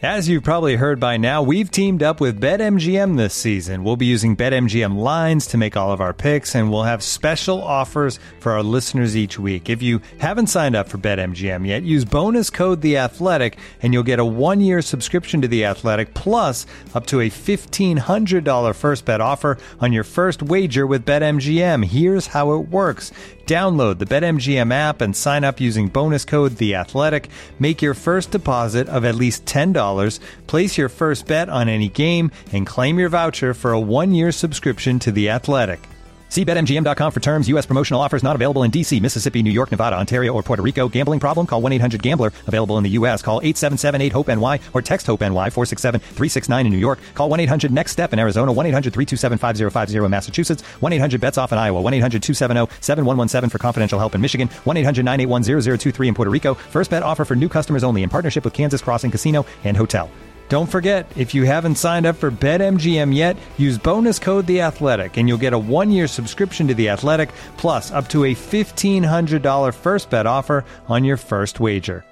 As you've probably heard by now, we've teamed up with BetMGM this season. We'll be using BetMGM lines to make all of our picks, and we'll have special offers for our listeners each week. If you haven't signed up for BetMGM yet, use bonus code The Athletic, and you'll get a 1-year subscription to The Athletic, plus up to a $1,500 first bet offer on your first wager with BetMGM. Here's how it works. Download the BetMGM app and sign up using bonus code The Athletic. Make your first deposit of at least $10. Place your first bet on any game and claim your voucher for a 1-year subscription to The Athletic. See BetMGM.com for terms. U.S. promotional offers not available in D.C., Mississippi, New York, Nevada, Ontario, or Puerto Rico. Gambling problem? Call 1-800-GAMBLER. Available in the U.S. Call 877-8-HOPE-NY or text HOPE-NY 467-369 in New York. Call 1-800-NEXT-STEP in Arizona. 1-800-327-5050 in Massachusetts. 1-800-BETS-OFF in Iowa. 1-800-270-7117 for confidential help in Michigan. 1-800-981-0023 in Puerto Rico. First bet offer for new customers only in partnership with Kansas Crossing Casino and Hotel. Don't forget, if you haven't signed up for BetMGM yet, use bonus code The Athletic, and you'll get a 1-year subscription to The Athletic, plus up to a $1,500 first bet offer on your first wager.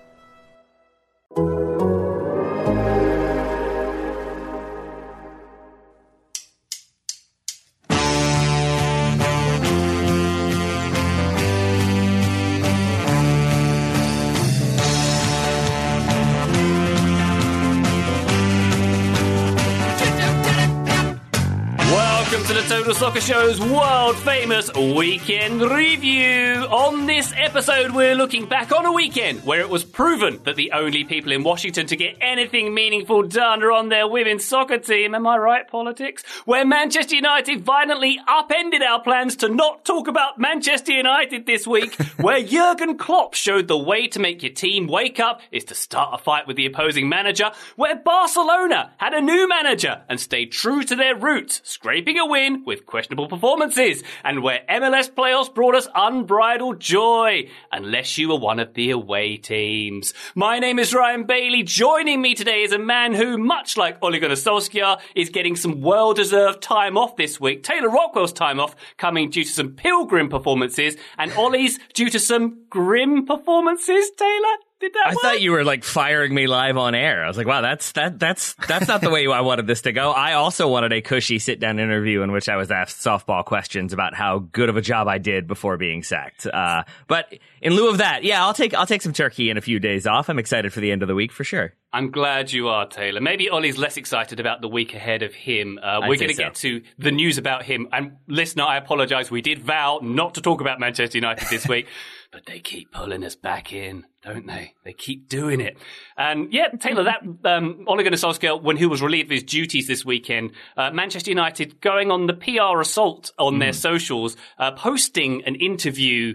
To the Total Soccer Show's world-famous Weekend Review. On this episode, we're looking back on a weekend where it was proven that the only people in Washington to get anything meaningful done are on their women's soccer team. Am I right, politics? Where Manchester United violently upended our plans to not talk about Manchester United this week. Where Jurgen Klopp showed the way to make your team wake up is to start a fight with the opposing manager. Where Barcelona had a new manager and stayed true to their roots, scraping a win with questionable performances, and where MLS playoffs brought us unbridled joy, unless you were one of the away teams. My name is Ryan Bailey. Joining me today is a man who, much like Ole Gunnar Solskjaer, is getting some well-deserved time off this week. Taylor Rockwell's time off coming due to some pilgrim performances, and Ollie's due to some grim performances, Taylor? I thought you were like firing me live on air. I was like, wow, that's not the way I wanted this to go. I also wanted a cushy sit down interview in which I was asked softball questions about how good of a job I did before being sacked. But in lieu of that, yeah, I'll take some turkey and a few days off. I'm excited for the end of the week for sure. I'm glad you are, Taylor. Maybe Ollie's less excited about the week ahead of him. We're going to get to the news about him. And listener, I apologise. We did vow not to talk about Manchester United this week. But they keep pulling us back in, don't they? They keep doing it. And yeah, Taylor, that Ole Gunnar Solskjaer, when he was relieved of his duties this weekend, Manchester United going on the PR assault on their socials, posting an interview,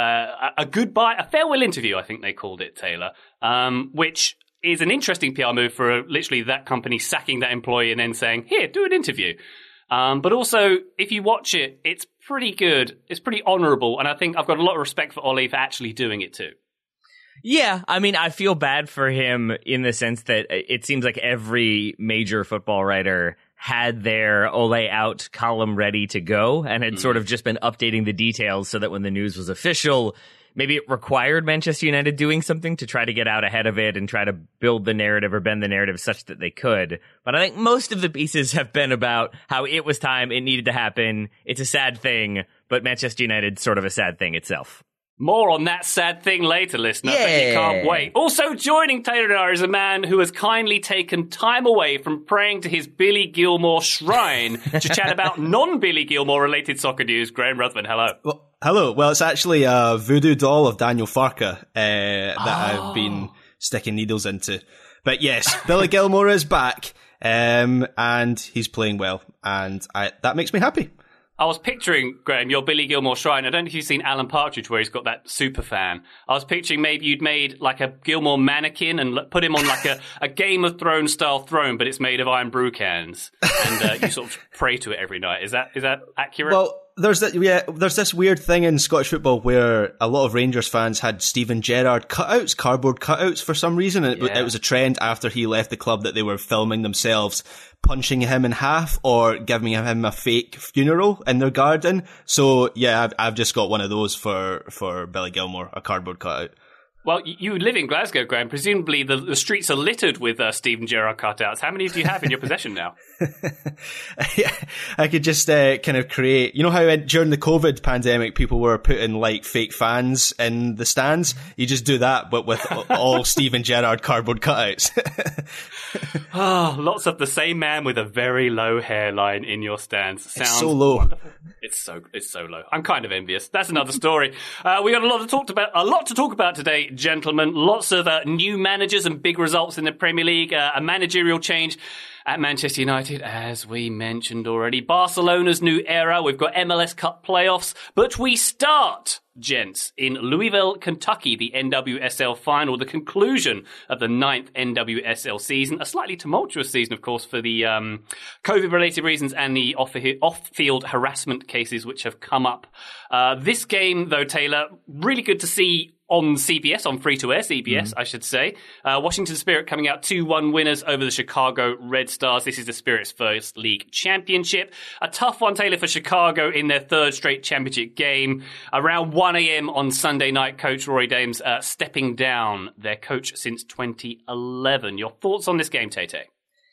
a farewell interview, I think they called it, Taylor, which is an interesting PR move for literally that company sacking that employee and then saying, here, do an interview. But also, if you watch it, it's pretty good. It's pretty honourable. And I think I've got a lot of respect for Ollie for actually doing it too. Yeah, I mean, I feel bad for him in the sense that it seems like every major football writer had their Ole out column ready to go and had sort of just been updating the details so that when the news was official, maybe it required Manchester United doing something to try to get out ahead of it and try to build the narrative or bend the narrative such that they could. But I think most of the pieces have been about how it was time, it needed to happen, it's a sad thing, but Manchester United's sort of a sad thing itself. More on that sad thing later, listener. Yeah. But you can't wait. Also joining Taylor and I is a man who has kindly taken time away from praying to his Billy Gilmore shrine to chat about non-Billy Gilmore related soccer news. Graham Ruthven, hello. Well, hello. Well, it's actually a voodoo doll of Daniel Farke that I've been sticking needles into. But yes, Billy Gilmore is back, and he's playing well, and that makes me happy. I was picturing, Graham, your Billy Gilmore shrine. I don't know if you've seen Alan Partridge where he's got that super fan. I was picturing maybe you'd made like a Gilmore mannequin and put him on like a Game of Thrones style throne, but it's made of iron brew cans. And you sort of pray to it every night. Is that accurate? Well, there's this weird thing in Scottish football where a lot of Rangers fans had Steven Gerrard cutouts, cardboard cutouts for some reason. And it was a trend after he left the club that they were filming themselves punching him in half or giving him a fake funeral in their garden. So yeah, I've just got one of those for Billy Gilmore, a cardboard cutout. Well, you live in Glasgow, Graham. Presumably the streets are littered with Steven Gerrard cutouts. How many do you have in your possession now? I could just kind of create, you know how during the COVID pandemic people were putting like fake fans in the stands? You just do that, but with all Steven Gerrard cardboard cutouts. Oh, lots of the same man with a very low hairline in your stands. Sounds it's so low. Wonderful. It's so low. I'm kind of envious. That's another story. We got a lot to talk about today, gentlemen. Lots of new managers and big results in the Premier League. A managerial change at Manchester United, as we mentioned already. Barcelona's new era. We've got MLS Cup playoffs. But we start, gents, in Louisville, Kentucky, the NWSL final, the conclusion of the 9th NWSL season. A slightly tumultuous season, of course, for the COVID-related reasons and the off-field harassment cases which have come up. This game, though, Taylor, really good to see on CBS, on free-to-air CBS, I should say. Washington Spirit coming out 2-1 winners over the Chicago Red Stars. This is the Spirit's first league championship. A tough one, Taylor, for Chicago in their third straight championship game. Around 1 a.m. on Sunday night, Coach Rory Dames stepping down, their coach since 2011. Your thoughts on this game, Tay-Tay?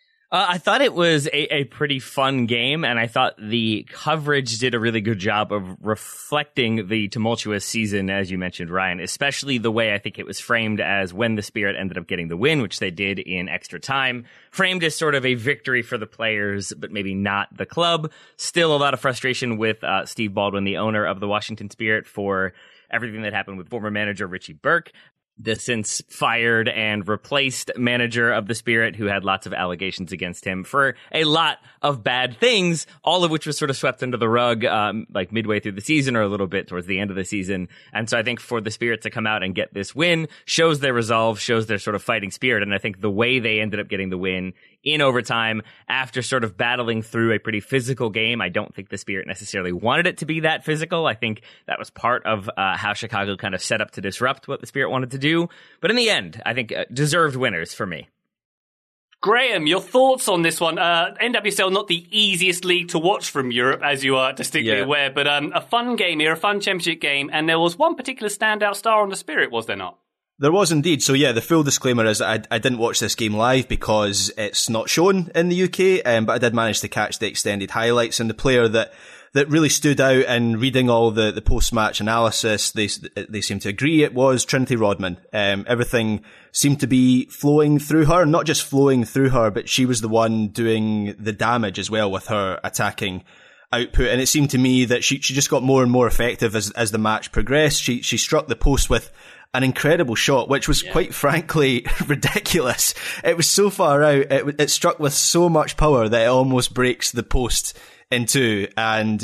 I thought it was a pretty fun game, and I thought the coverage did a really good job of reflecting the tumultuous season, as you mentioned, Ryan, especially the way I think it was framed as when the Spirit ended up getting the win, which they did in extra time, framed as sort of a victory for the players, but maybe not the club. Still a lot of frustration with Steve Baldwin, the owner of the Washington Spirit, for everything that happened with former manager Richie Burke, the since fired and replaced manager of the Spirit, who had lots of allegations against him for a lot of bad things, all of which was sort of swept under the rug like midway through the season or a little bit towards the end of the season. And so I think for the Spirit to come out and get this win shows their resolve, shows their sort of fighting spirit. And I think the way they ended up getting the win in overtime after sort of battling through a pretty physical game, I don't think the Spirit necessarily wanted it to be that physical. I think that was part of how Chicago kind of set up to disrupt what the Spirit wanted to do. But in the end, I think deserved winners for me. Graham, your thoughts on this one? NWSL, not the easiest league to watch from Europe, as you are distinctly aware, but a fun game here, a fun championship game, and there was one particular standout star on the Spirit, was there not? There was indeed. So yeah, the full disclaimer is I didn't watch this game live because it's not shown in the UK, but I did manage to catch the extended highlights, and the player that really stood out in reading all the post-match analysis, they seem to agree it was Trinity Rodman. Everything seemed to be flowing through her, not just flowing through her, but she was the one doing the damage as well with her attacking output. And it seemed to me that she just got more and more effective as the match progressed. She struck the post with an incredible shot, which was quite frankly ridiculous. It was so far out. It struck with so much power that it almost breaks the post in two, and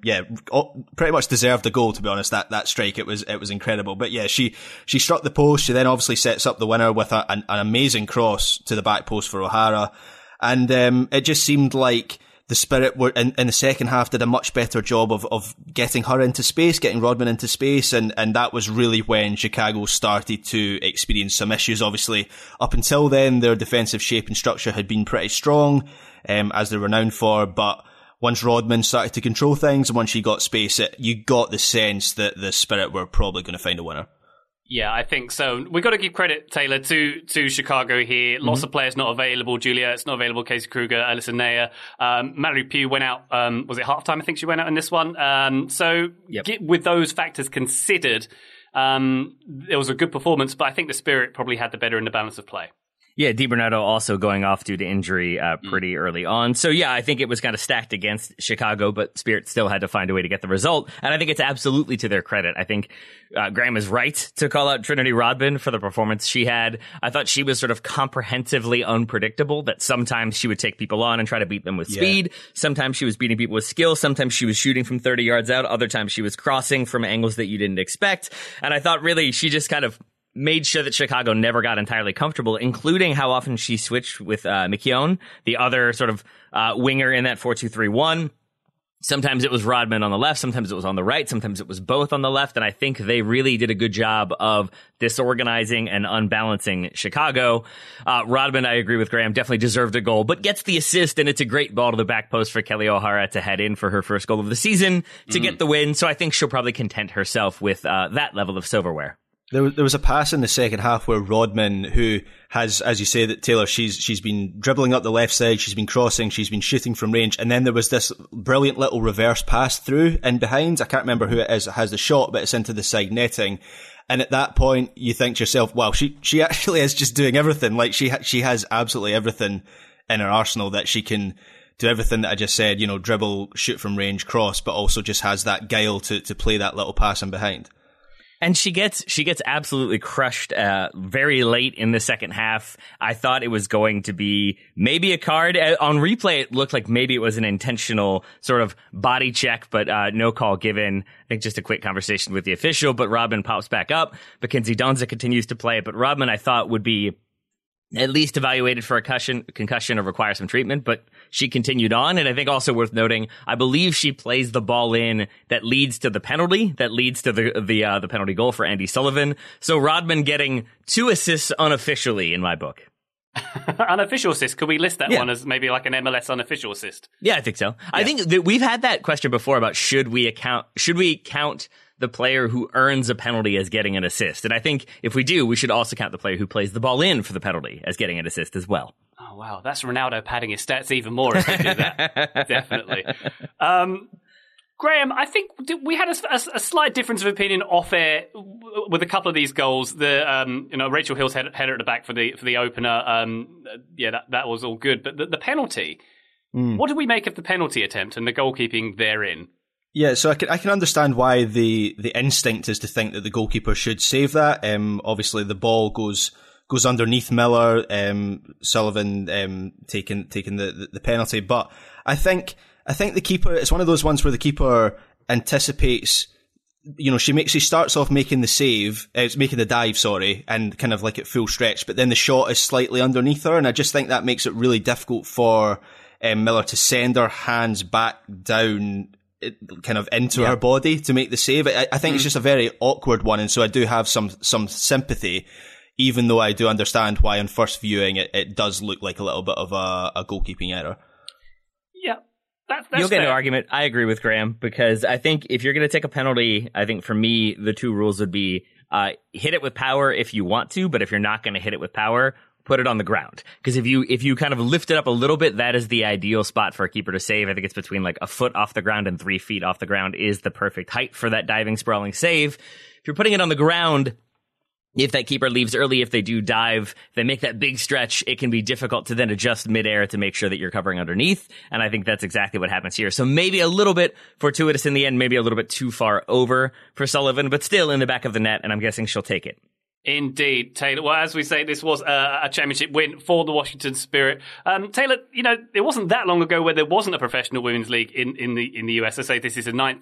pretty much deserved a goal, to be honest. That strike, it was incredible. But yeah, she struck the post. She then obviously sets up the winner with an amazing cross to the back post for O'Hara, and it just seemed like the Spirit were in the second half did a much better job of getting her into space, getting Rodman into space, and that was really when Chicago started to experience some issues. Obviously, up until then, their defensive shape and structure had been pretty strong, as they're renowned for, but once Rodman started to control things and once she got space, you got the sense that the Spirit were probably going to find a winner. Yeah, I think so. We've got to give credit, Taylor, to Chicago here. Lots of players not available. Juliet's not available. Casey Kruger, Alison Nair. Mallory Pugh went out, was it halftime? I think she went out in this one. With those factors considered, it was a good performance, but I think the Spirit probably had the better in the balance of play. Yeah, DiBernardo also going off due to injury pretty early on. So yeah, I think it was kind of stacked against Chicago, but Spirit still had to find a way to get the result. And I think it's absolutely to their credit. I think Graham is right to call out Trinity Rodman for the performance she had. I thought she was sort of comprehensively unpredictable, that sometimes she would take people on and try to beat them with speed. Sometimes she was beating people with skill. Sometimes she was shooting from 30 yards out. Other times she was crossing from angles that you didn't expect. And I thought really she just kind of made sure that Chicago never got entirely comfortable, including how often she switched with McKeown, the other sort of winger in that 4-2-3-1. Sometimes it was Rodman on the left, sometimes it was on the right, sometimes it was both on the left, and I think they really did a good job of disorganizing and unbalancing Chicago. Rodman, I agree with Graham, definitely deserved a goal, but gets the assist, and it's a great ball to the back post for Kelly O'Hara to head in for her first goal of the season to get the win, so I think she'll probably content herself with that level of silverware. There was a pass in the second half where Rodman, who has, as you say, that Taylor, she's been dribbling up the left side, she's been crossing, she's been shooting from range, and then there was this brilliant little reverse pass through in behind. I can't remember who it is that has the shot, but it's into the side netting. And at that point, you think to yourself, wow, she actually is just doing everything. Like she has absolutely everything in her arsenal, that she can do everything that I just said, dribble, shoot from range, cross, but also just has that guile to play that little pass in behind. And she gets absolutely crushed very late in the second half. I thought it was going to be maybe a card. On replay, it looked like maybe it was an intentional sort of body check, but no call given. I think just a quick conversation with the official, but Rodman pops back up. Mackenzie Donza continues to play, but Rodman, I thought, would be at least evaluated for a concussion or require some treatment, but she continued on. And I think also worth noting, I believe she plays the ball in that leads to the penalty, that leads to the penalty goal for Andy Sullivan. So Rodman getting 2 assists unofficially in my book. Unofficial assist. Could we list that one as maybe like an MLS unofficial assist? Yeah, I think so. Yeah. I think that we've had that question before about should we count the player who earns a penalty as getting an assist. And I think if we do, we should also count the player who plays the ball in for the penalty as getting an assist as well. Oh, wow. That's Ronaldo padding his stats even more if we do that. Definitely. Graham, I think we had a slight difference of opinion off air with a couple of these goals. Rachel Hill's header at the back for the opener. That was all good. But the penalty, what did we make of the penalty attempt and the goalkeeping therein? Yeah, so I can understand why the instinct is to think that the goalkeeper should save that. Obviously the ball goes underneath Miller, Sullivan taking the penalty, but I think the keeper, it's one of those ones where the keeper anticipates, she starts off making the save, making the dive, and kind of like at full stretch, but then the shot is slightly underneath her, and I just think that makes it really difficult for Miller to send her hands back down kind of into her body to make the save. I think it's just a very awkward one, and so I do have some sympathy, even though I do understand why on first viewing it does look like a little bit of a goalkeeping error. Yeah, that's You'll get fair. an argument. I agree with Graham, because I think if you're going to take a penalty, I think for me the 2 rules would be hit it with power if you want to, but if you're not going to hit it with power, put it on the ground. Because if you kind of lift it up a little bit, that is the ideal spot for a keeper to save. I think it's between like a foot off the ground and 3 feet off the ground is the perfect height for that diving, sprawling save. If you're putting it on the ground, if that keeper leaves early, if they do dive, they make that big stretch, it can be difficult to then adjust midair to make sure that you're covering underneath. And I think that's exactly what happens here. So maybe a little bit fortuitous in the end, maybe a little bit too far over for Sullivan, but still in the back of the net, and I'm guessing she'll take it. Indeed, Taylor. Well, as we say, this was a championship win for the Washington Spirit. Taylor, it wasn't that long ago where there wasn't a professional women's league in the US. I say this is the 9th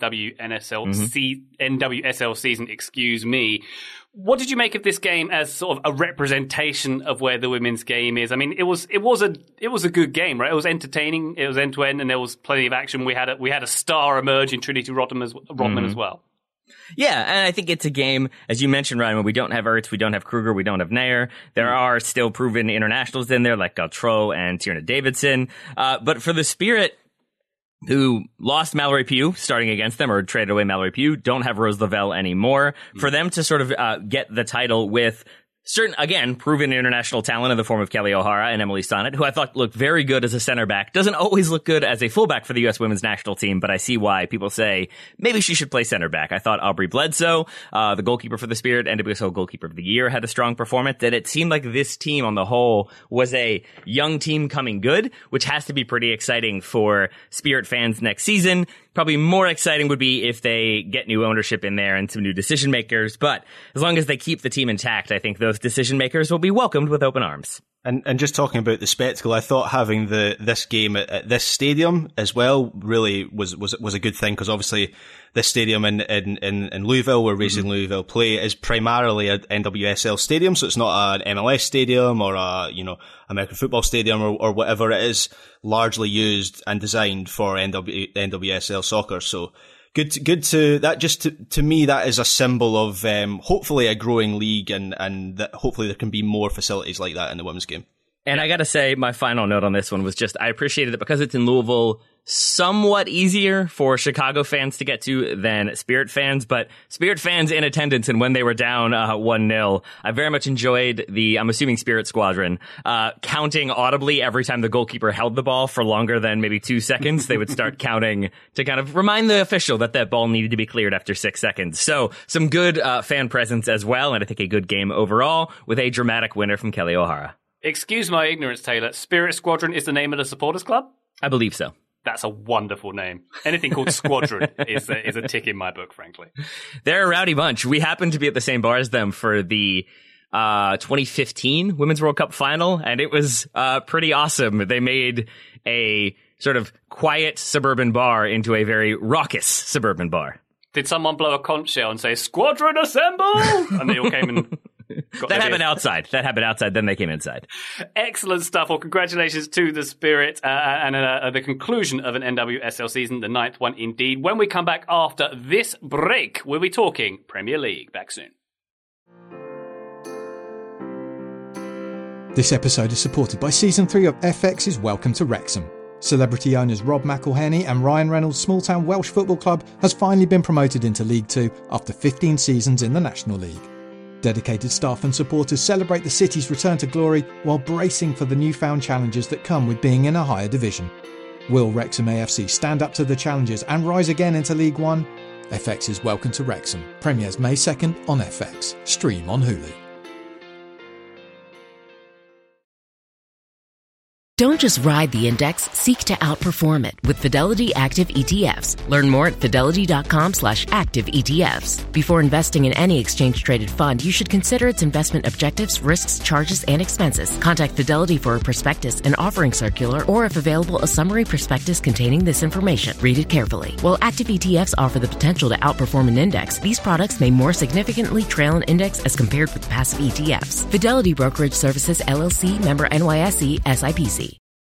NWSL season. Excuse me. What did you make of this game as sort of a representation of where the women's game is? I mean, it was a good game, right? It was entertaining. It was end to end, and there was plenty of action. We had a star emerge in Trinity Rodman as well. Yeah, and I think it's a game, as you mentioned, Ryan, when we don't have Ertz, we don't have Kruger, we don't have Nair. There are still proven internationals in there like Gautreau and Tierna Davidson. But for the Spirit, who lost Mallory Pugh starting against them or traded away Mallory Pugh, don't have Rose Lavelle anymore, for them to sort of get the title with certain, again, proven international talent in the form of Kelly O'Hara and Emily Sonnet, who I thought looked very good as a center back. Doesn't always look good as a fullback for the U.S. women's national team, but I see why people say maybe she should play center back. I thought Aubrey Bledsoe, the goalkeeper for the Spirit, NWSL goalkeeper of the year, had a strong performance. That it seemed like this team on the whole was a young team coming good, which has to be pretty exciting for Spirit fans next season. Probably more exciting would be if they get new ownership in there and some new decision makers. But as long as they keep the team intact, I think those decision makers will be welcomed with open arms. And just talking about the spectacle, I thought having this game at this stadium as well really was a good thing, because obviously this stadium in Louisville, where Racing Louisville play, is primarily an NWSL stadium, so it's not an MLS stadium or a American football stadium or whatever. It is largely used and designed for NWSL soccer. So good to that. Just to me, that is a symbol of hopefully a growing league, and that hopefully there can be more facilities like that in the women's game. And I got to say, my final note on this one was just, I appreciated it because it's in Louisville, somewhat easier for Chicago fans to get to than Spirit fans, but Spirit fans in attendance and when they were down 1-0, I very much enjoyed I'm assuming Spirit Squadron, counting audibly every time the goalkeeper held the ball for longer than maybe 2 seconds. They would start counting to kind of remind the official that ball needed to be cleared after 6 seconds. So some good fan presence as well, and I think a good game overall with a dramatic winner from Kelly O'Hara. Excuse my ignorance, Taylor. Spirit Squadron is the name of the supporters club? I believe so. That's a wonderful name. Anything called Squadron is a tick in my book, frankly. They're a rowdy bunch. We happened to be at the same bar as them for the 2015 Women's World Cup final, and it was pretty awesome. They made a sort of quiet suburban bar into a very raucous suburban bar. Did someone blow a conch shell and say, "Squadron assemble"? And they all came and... That happened outside. Then they came inside. Excellent stuff. Well, congratulations to the Spirit and the conclusion of an NWSL season, the 9th one indeed. When we come back after this break, we'll be talking Premier League. Back soon. This episode is supported by Season 3 of FX's Welcome to Wrexham. Celebrity owners Rob McElhenney and Ryan Reynolds' small-town Welsh football club has finally been promoted into League 2 after 15 seasons in the National League. Dedicated staff and supporters celebrate the city's return to glory while bracing for the newfound challenges that come with being in a higher division. Will Wrexham AFC stand up to the challenges and rise again into League 1? FX's Welcome to Wrexham premieres May 2nd on FX. Stream on Hulu. Don't just ride the index, seek to outperform it with Fidelity Active ETFs. Learn more at fidelity.com/active ETFs. Before investing in any exchange-traded fund, you should consider its investment objectives, risks, charges, and expenses. Contact Fidelity for a prospectus, an offering circular, or if available, a summary prospectus containing this information. Read it carefully. While active ETFs offer the potential to outperform an index, these products may more significantly trail an index as compared with passive ETFs. Fidelity Brokerage Services, LLC, member NYSE, SIPC.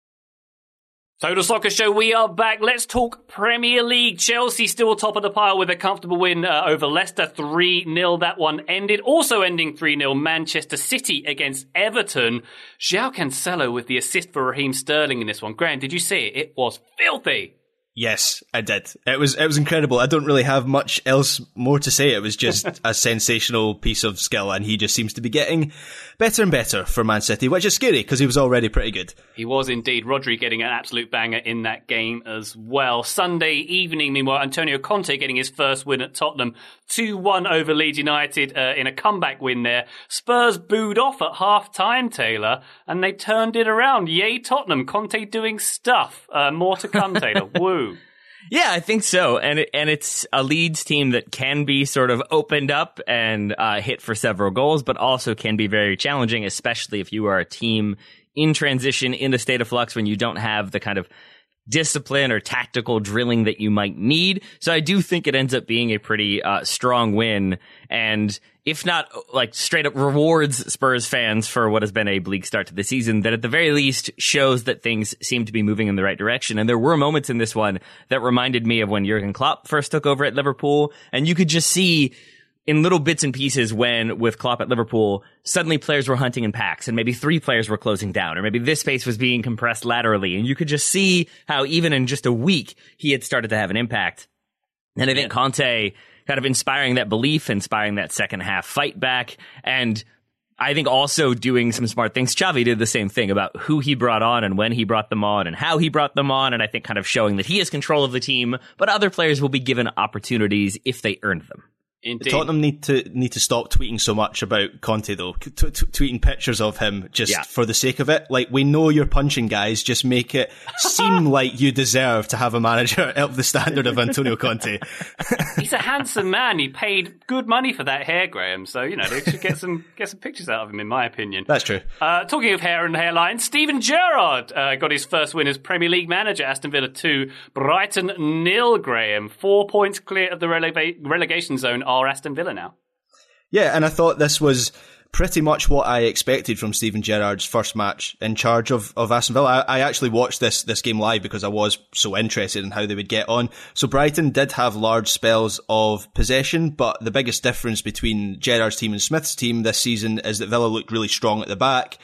Total Soccer Show, we are back. Let's talk Premier League. Chelsea still top of the pile with a comfortable win over Leicester, 3-0. That one ended. Also ending 3-0, Manchester City against Everton. João Cancelo with the assist for Raheem Sterling in this one. Graham, did you see it? It was filthy. Yes, I did. It was incredible. I don't really have much else more to say. It was just a sensational piece of skill, and he just seems to be getting better and better for Man City, which is scary because he was already pretty good. He was indeed. Rodri getting an absolute banger in that game as well. Sunday evening, meanwhile, Antonio Conte getting his first win at Tottenham, 2-1 over Leeds United in a comeback win there. Spurs booed off at half-time, Taylor, and they turned it around. Yay, Tottenham. Conte doing stuff. More to come, Taylor. Woo. Yeah, I think so. And it's a Leeds team that can be sort of opened up and hit for several goals, but also can be very challenging, especially if you are a team in transition, in a state of flux, when you don't have the kind of discipline or tactical drilling that you might need. So I do think it ends up being a pretty strong win, and if not like straight up rewards Spurs fans for what has been a bleak start to the season, that at the very least shows that things seem to be moving in the right direction. And there were moments in this one that reminded me of when Jurgen Klopp first took over at Liverpool, and you could just see in little bits and pieces when, with Klopp at Liverpool, suddenly players were hunting in packs and maybe 3 players were closing down, or maybe this space was being compressed laterally. And you could just see how even in just a week, he had started to have an impact. And I think Conte kind of inspiring that belief, inspiring that second half fight back. And I think also doing some smart things. Xavi did the same thing about who he brought on and when he brought them on and how he brought them on. And I think kind of showing that he has control of the team, but other players will be given opportunities if they earned them. Indeed. Tottenham need to stop tweeting so much about Conte though. Tweeting pictures of him just for the sake of it. Like, we know you're punching guys, just make it seem like you deserve to have a manager of the standard of Antonio Conte. He's a handsome man. He paid good money for that hair, Graham. So, you know, they should get some pictures out of him, in my opinion. That's true. Talking of hair and hairline, Steven Gerrard got his first win as Premier League manager. Aston Villa 2, Brighton 0, Graham. 4 points clear of the relegation zone are Aston Villa now. Yeah, and I thought this was pretty much what I expected from Steven Gerrard's first match in charge of Aston Villa. I actually watched this game live because I was so interested in how they would get on. So Brighton did have large spells of possession, but the biggest difference between Gerrard's team and Smith's team this season is that Villa looked really strong at the back.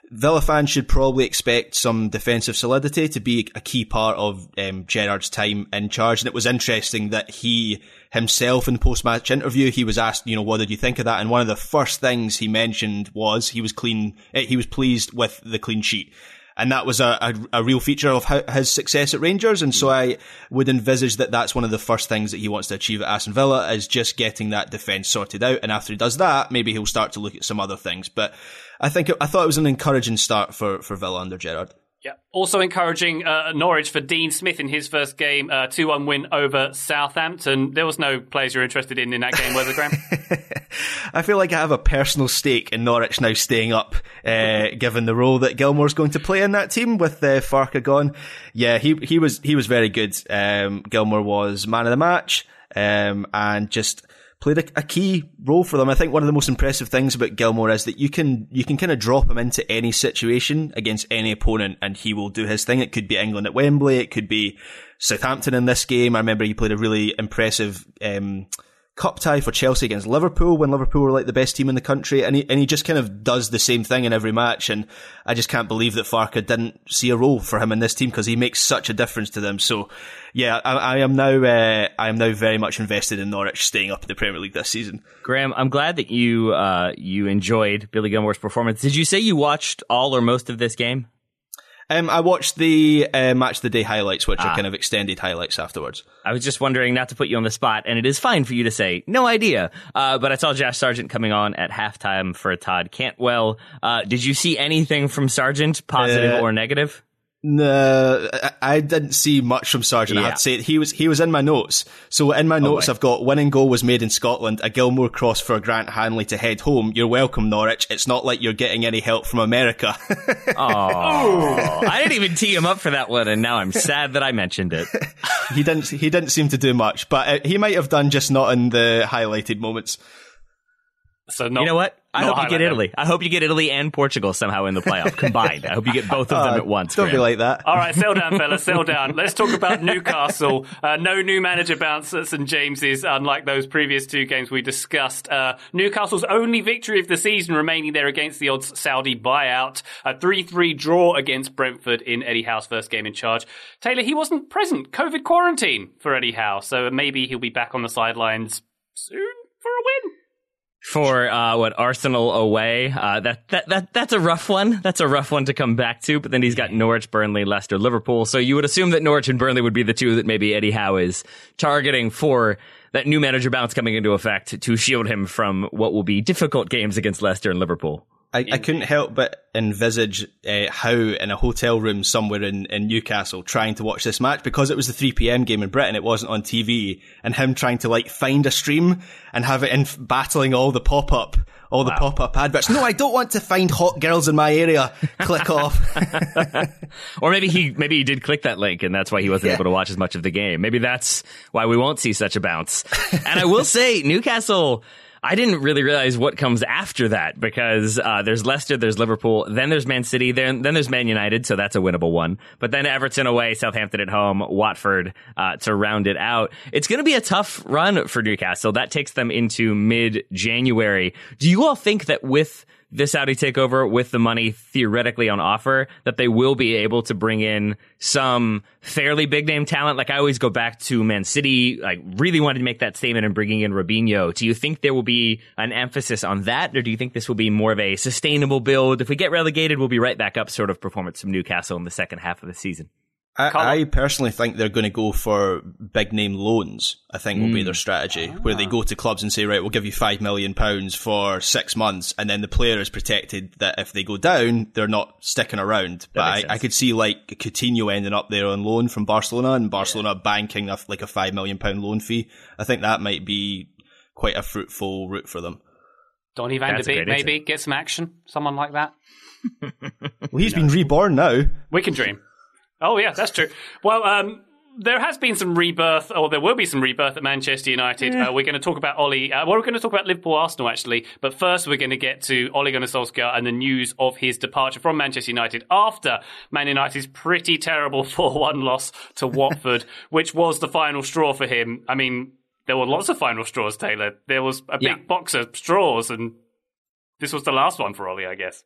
Villa fans should probably expect some defensive solidity to be a key part of Gerrard's time in charge. And it was interesting that he himself, in the post-match interview, he was asked, what did you think of that? And one of the first things he mentioned was he was pleased with the clean sheet. And that was a real feature of his success at Rangers. And so I would envisage that that's one of the first things that he wants to achieve at Aston Villa, is just getting that defence sorted out. And after he does that, maybe he'll start to look at some other things. But I thought it was an encouraging start for Villa under Gerrard. Yeah. Also encouraging Norwich for Dean Smith in his first game, 2-1 win over Southampton. There was no players you're interested in that game, was there, Graham? I feel like I have a personal stake in Norwich now staying up, given the role that Gilmore's going to play in that team with Farke gone. Yeah, he was very good. Gilmore was man of the match, and just played a key role for them. I think one of the most impressive things about Gilmore is that you can kind of drop him into any situation against any opponent and he will do his thing. It could be England at Wembley. It could be Southampton in this game. I remember he played a really impressive cup tie for Chelsea against Liverpool when Liverpool were like the best team in the country, and he just kind of does the same thing in every match. And I just can't believe that Farke didn't see a role for him in this team, because he makes such a difference to them. So yeah, I am now very much invested in Norwich staying up in the Premier League this season. Graham, I'm glad that you enjoyed Billy Gilmore's performance. Did you say you watched all or most of this game? I watched the Match of the Day highlights, which are kind of extended highlights afterwards. I was just wondering, not to put you on the spot, and it is fine for you to say, no idea, but I saw Josh Sargent coming on at halftime for Todd Cantwell. Did you see anything from Sargent, positive or negative? No, I didn't see much from Sargent. I have to say, he was in my notes. So in my notes, I've got winning goal was made in Scotland, a Gilmore cross for Grant Hanley to head home. You're welcome, Norwich. It's not like you're getting any help from America. Oh, I didn't even tee him up for that one, and now I'm sad that I mentioned it. He didn't seem to do much, but he might have done, just not in the highlighted moments. So you know what? I hope you get Italy. I hope you get Italy and Portugal somehow in the playoff combined. I hope you get both of them at once. Don't be like that. All right, settle down, fellas. Settle down. Let's talk about Newcastle. No new manager bounce at St James's, unlike those previous two games we discussed. Newcastle's only victory of the season remaining there against the odds Saudi buyout. A 3-3 draw against Brentford in Eddie Howe's first game in charge. Taylor, he wasn't present. COVID quarantine for Eddie Howe, so maybe he'll be back on the sidelines soon for a win. For Arsenal away, that's a rough one. That's a rough one to come back to. But then he's got Norwich, Burnley, Leicester, Liverpool. So you would assume that Norwich and Burnley would be the two that maybe Eddie Howe is targeting for that new manager bounce coming into effect to shield him from what will be difficult games against Leicester and Liverpool. I couldn't help but envisage Howe in a hotel room somewhere in Newcastle trying to watch this match, because it was the 3 p.m. game in Britain. It wasn't on TV, and him trying to find a stream and have it in battling all the pop-up adverts. No, I don't want to find hot girls in my area. Click off. Or maybe he did click that link, and that's why he wasn't able to watch as much of the game. Maybe that's why we won't see such a bounce. And I will say, Newcastle, I didn't really realize what comes after that, because there's Leicester, there's Liverpool, then there's Man City, then there's Man United, so that's a winnable one. But then Everton away, Southampton at home, Watford to round it out. It's going to be a tough run for Newcastle. That takes them into mid-January. Do you all think that with this Saudi takeover, with the money theoretically on offer, that they will be able to bring in some fairly big name talent? Like, I always go back to Man City, really wanted to make that statement in bringing in Robinho. Do you think there will be an emphasis on that, or do you think this will be more of a sustainable build? If we get relegated, we'll be right back up sort of performance from Newcastle in the second half of the season? I personally think they're going to go for big name loans. I think will be their strategy, where they go to clubs and say, right, we'll give you £5 million for 6 months, and then the player is protected that if they go down, they're not sticking around. But I could see Coutinho ending up there on loan from Barcelona, and Barcelona banking a £5 million loan fee. I think that might be quite a fruitful route for them. Donny van de Beek, maybe get some action, someone like that. Well, he's been reborn now. We can dream. Oh, yeah, that's true. Well, there has been some rebirth, or there will be some rebirth at Manchester United. We're going to talk about Ole. We're going to talk about Liverpool-Arsenal, actually. But first, we're going to get to Ole Gunnar Solskjaer and the news of his departure from Manchester United after Man United's pretty terrible 4-1 loss to Watford, which was the final straw for him. I mean, there were lots of final straws, Taylor. There was a big box of straws, and this was the last one for Ole, I guess.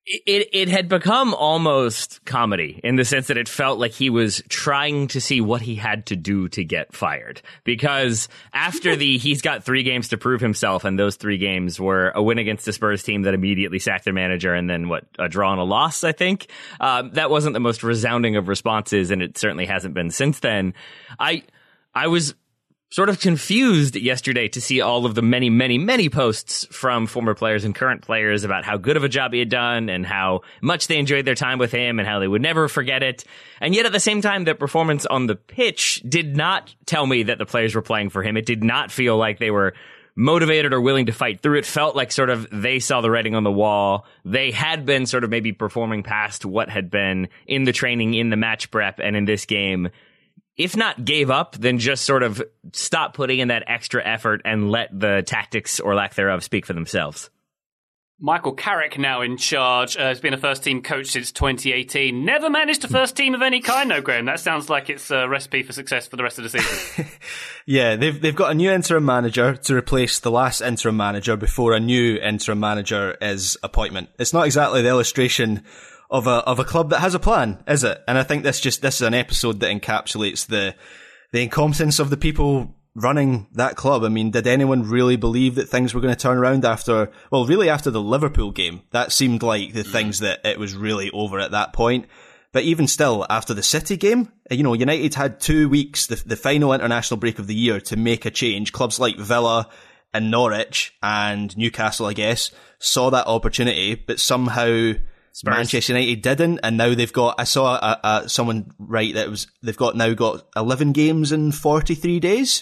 It had become almost comedy in the sense that it felt like he was trying to see what he had to do to get fired. Because after he's got 3 games to prove himself, and those 3 games were a win against the Spurs team that immediately sacked their manager, and then a draw and a loss, I think. That wasn't the most resounding of responses, and it certainly hasn't been since then. I was sort of confused yesterday to see all of the many, many, many posts from former players and current players about how good of a job he had done and how much they enjoyed their time with him and how they would never forget it. And yet at the same time, their performance on the pitch did not tell me that the players were playing for him. It did not feel like they were motivated or willing to fight through. It felt like sort of they saw the writing on the wall. They had been sort of maybe performing past what had been in the training, in the match prep, and in this game. If not gave up, then just sort of stop putting in that extra effort and let the tactics or lack thereof speak for themselves. Michael Carrick now in charge. Has been a first-team coach since 2018. Never managed a first team of any kind, no, Graham. That sounds like it's a recipe for success for the rest of the season. Yeah, they've got a new interim manager to replace the last interim manager before a new interim manager is appointment. It's not exactly the illustration of a club that has a plan, is it? And I think this is an episode that encapsulates the incompetence of the people running that club. I mean, did anyone really believe that things were going to turn around after the Liverpool game? That seemed like the things that it was really over at that point. But even still, after the City game, United had 2 weeks, the final international break of the year, to make a change. Clubs like Villa and Norwich and Newcastle, I guess, saw that opportunity, but somehow Spurs. Manchester United didn't, and now they've got. I saw someone write that they've now got 11 games in 43 days,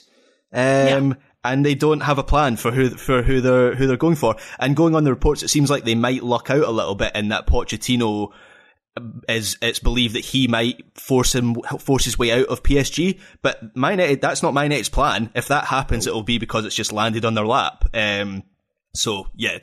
and they don't have a plan for who they're going for. And going on the reports, it seems like they might luck out a little bit in that Pochettino it's believed that he might force his way out of PSG. But Man United, that's not Man United's plan. If that happens, it'll be because it's just landed on their lap. So yeah,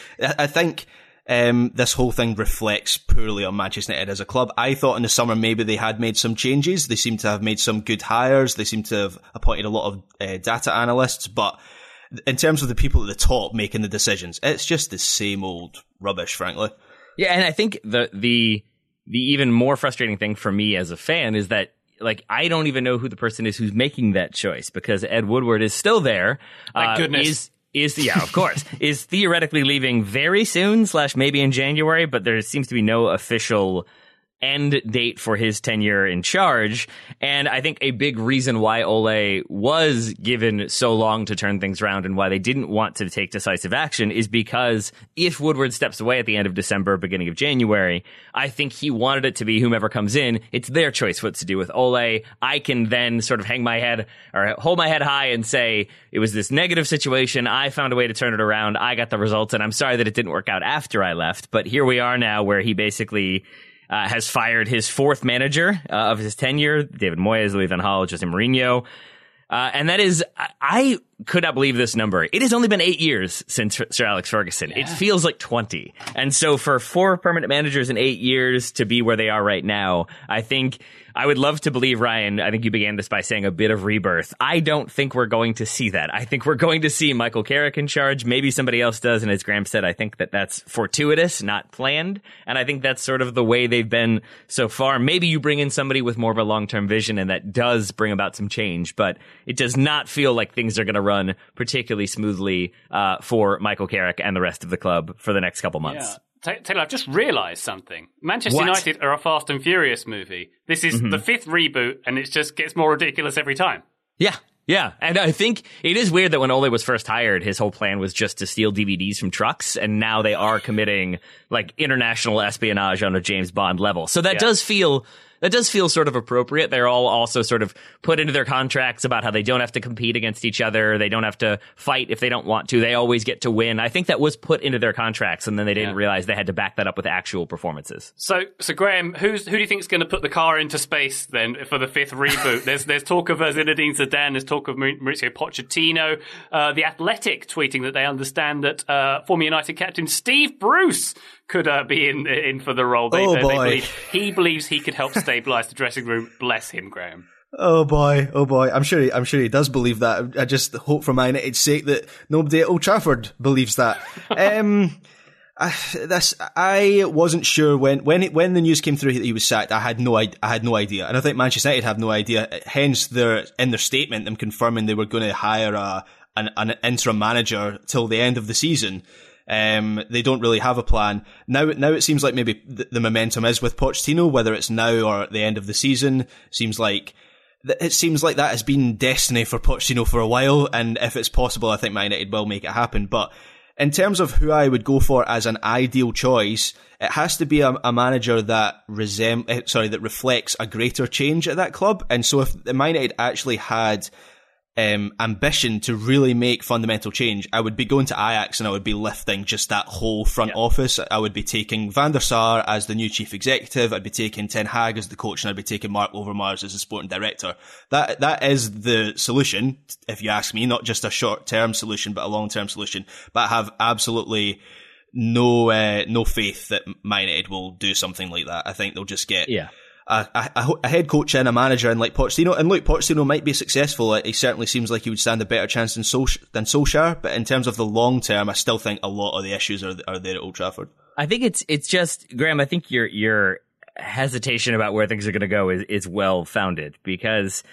I think. This whole thing reflects poorly on Manchester United as a club. I thought in the summer maybe they had made some changes. They seem to have made some good hires. They seem to have appointed a lot of data analysts. But in terms of the people at the top making the decisions, it's just the same old rubbish, frankly. Yeah, and I think the even more frustrating thing for me as a fan is that, like, I don't even know who the person is who's making that choice, because Ed Woodward is still there. Thank goodness. Of course, is theoretically leaving very soon / maybe in January, but there seems to be no official end date for his tenure in charge. And I think a big reason why Ole was given so long to turn things around and why they didn't want to take decisive action is because if Woodward steps away at the end of December, beginning of January, I think he wanted it to be whomever comes in. It's their choice what to do with Ole. I can then sort of hang my head or hold my head high and say it was this negative situation. I found a way to turn it around. I got the results, and I'm sorry that it didn't work out after I left. But here we are now, where he basically has fired his 4th manager of his tenure, David Moyes, Louis van Gaal, Jose Mourinho. And that is, I could not believe this number. It has only been 8 years since Sir Alex Ferguson. Yeah. It feels like 20. And so for 4 permanent managers in 8 years to be where they are right now, I think I would love to believe, Ryan, I think you began this by saying a bit of rebirth. I don't think we're going to see that. I think we're going to see Michael Carrick in charge. Maybe somebody else does. And as Graham said, I think that's fortuitous, not planned. And I think that's sort of the way they've been so far. Maybe you bring in somebody with more of a long-term vision, and that does bring about some change. But it does not feel like things are going to run particularly smoothly for Michael Carrick and the rest of the club for the next couple months. Yeah. Taylor, I've just realised something. Manchester United are a Fast and Furious movie. This is the 5th reboot, and it just gets more ridiculous every time. Yeah. And I think it is weird that when Ole was first hired, his whole plan was just to steal DVDs from trucks, and now they are committing like international espionage on a James Bond level. So that does feel sort of appropriate. They're all also sort of put into their contracts about how they don't have to compete against each other. They don't have to fight if they don't want to. They always get to win. I think that was put into their contracts, and then they didn't realize they had to back that up with actual performances. So Graham, who do you think is going to put the car into space then for the 5th reboot? There's talk of Zinedine Zidane. There's talk of Mauricio Pochettino. The Athletic tweeting that they understand that former United captain Steve Bruce could be in for the role. He believes he could help stabilise the dressing room. Bless him, Graham. Oh boy. I'm sure he does believe that. I just hope for Man United's sake that nobody at Old Trafford believes that. I wasn't sure when the news came through that he was sacked. I had no idea, and I think Manchester United have no idea. Hence, in their statement, them confirming they were going to hire an interim manager till the end of the season. They don't really have a plan now. It seems like maybe the momentum is with Pochettino, whether it's now or at the end of the season. It seems like that has been destiny for Pochettino for a while, and if it's possible, I think Man United will make it happen. But in terms of who I would go for as an ideal choice, it has to be a manager that reflects a greater change at that club. And so if Man United actually had ambition to really make fundamental change, I would be going to Ajax and I would be lifting just that whole front office. I would be taking Van der Sar as the new chief executive. I'd be taking Ten Hag as the coach, and I'd be taking Mark Overmars as the sporting director. That is the solution, if you ask me, not just a short-term solution, but a long-term solution. But I have absolutely no faith that Man United will do something like that. I think they'll just get a head coach and a manager and like Pochettino. And look, Pochettino might be successful. He certainly seems like he would stand a better chance than Solskjaer. But in terms of the long term, I still think a lot of the issues are there at Old Trafford. I think it's just, Graham, I think your hesitation about where things are going to go is well founded, because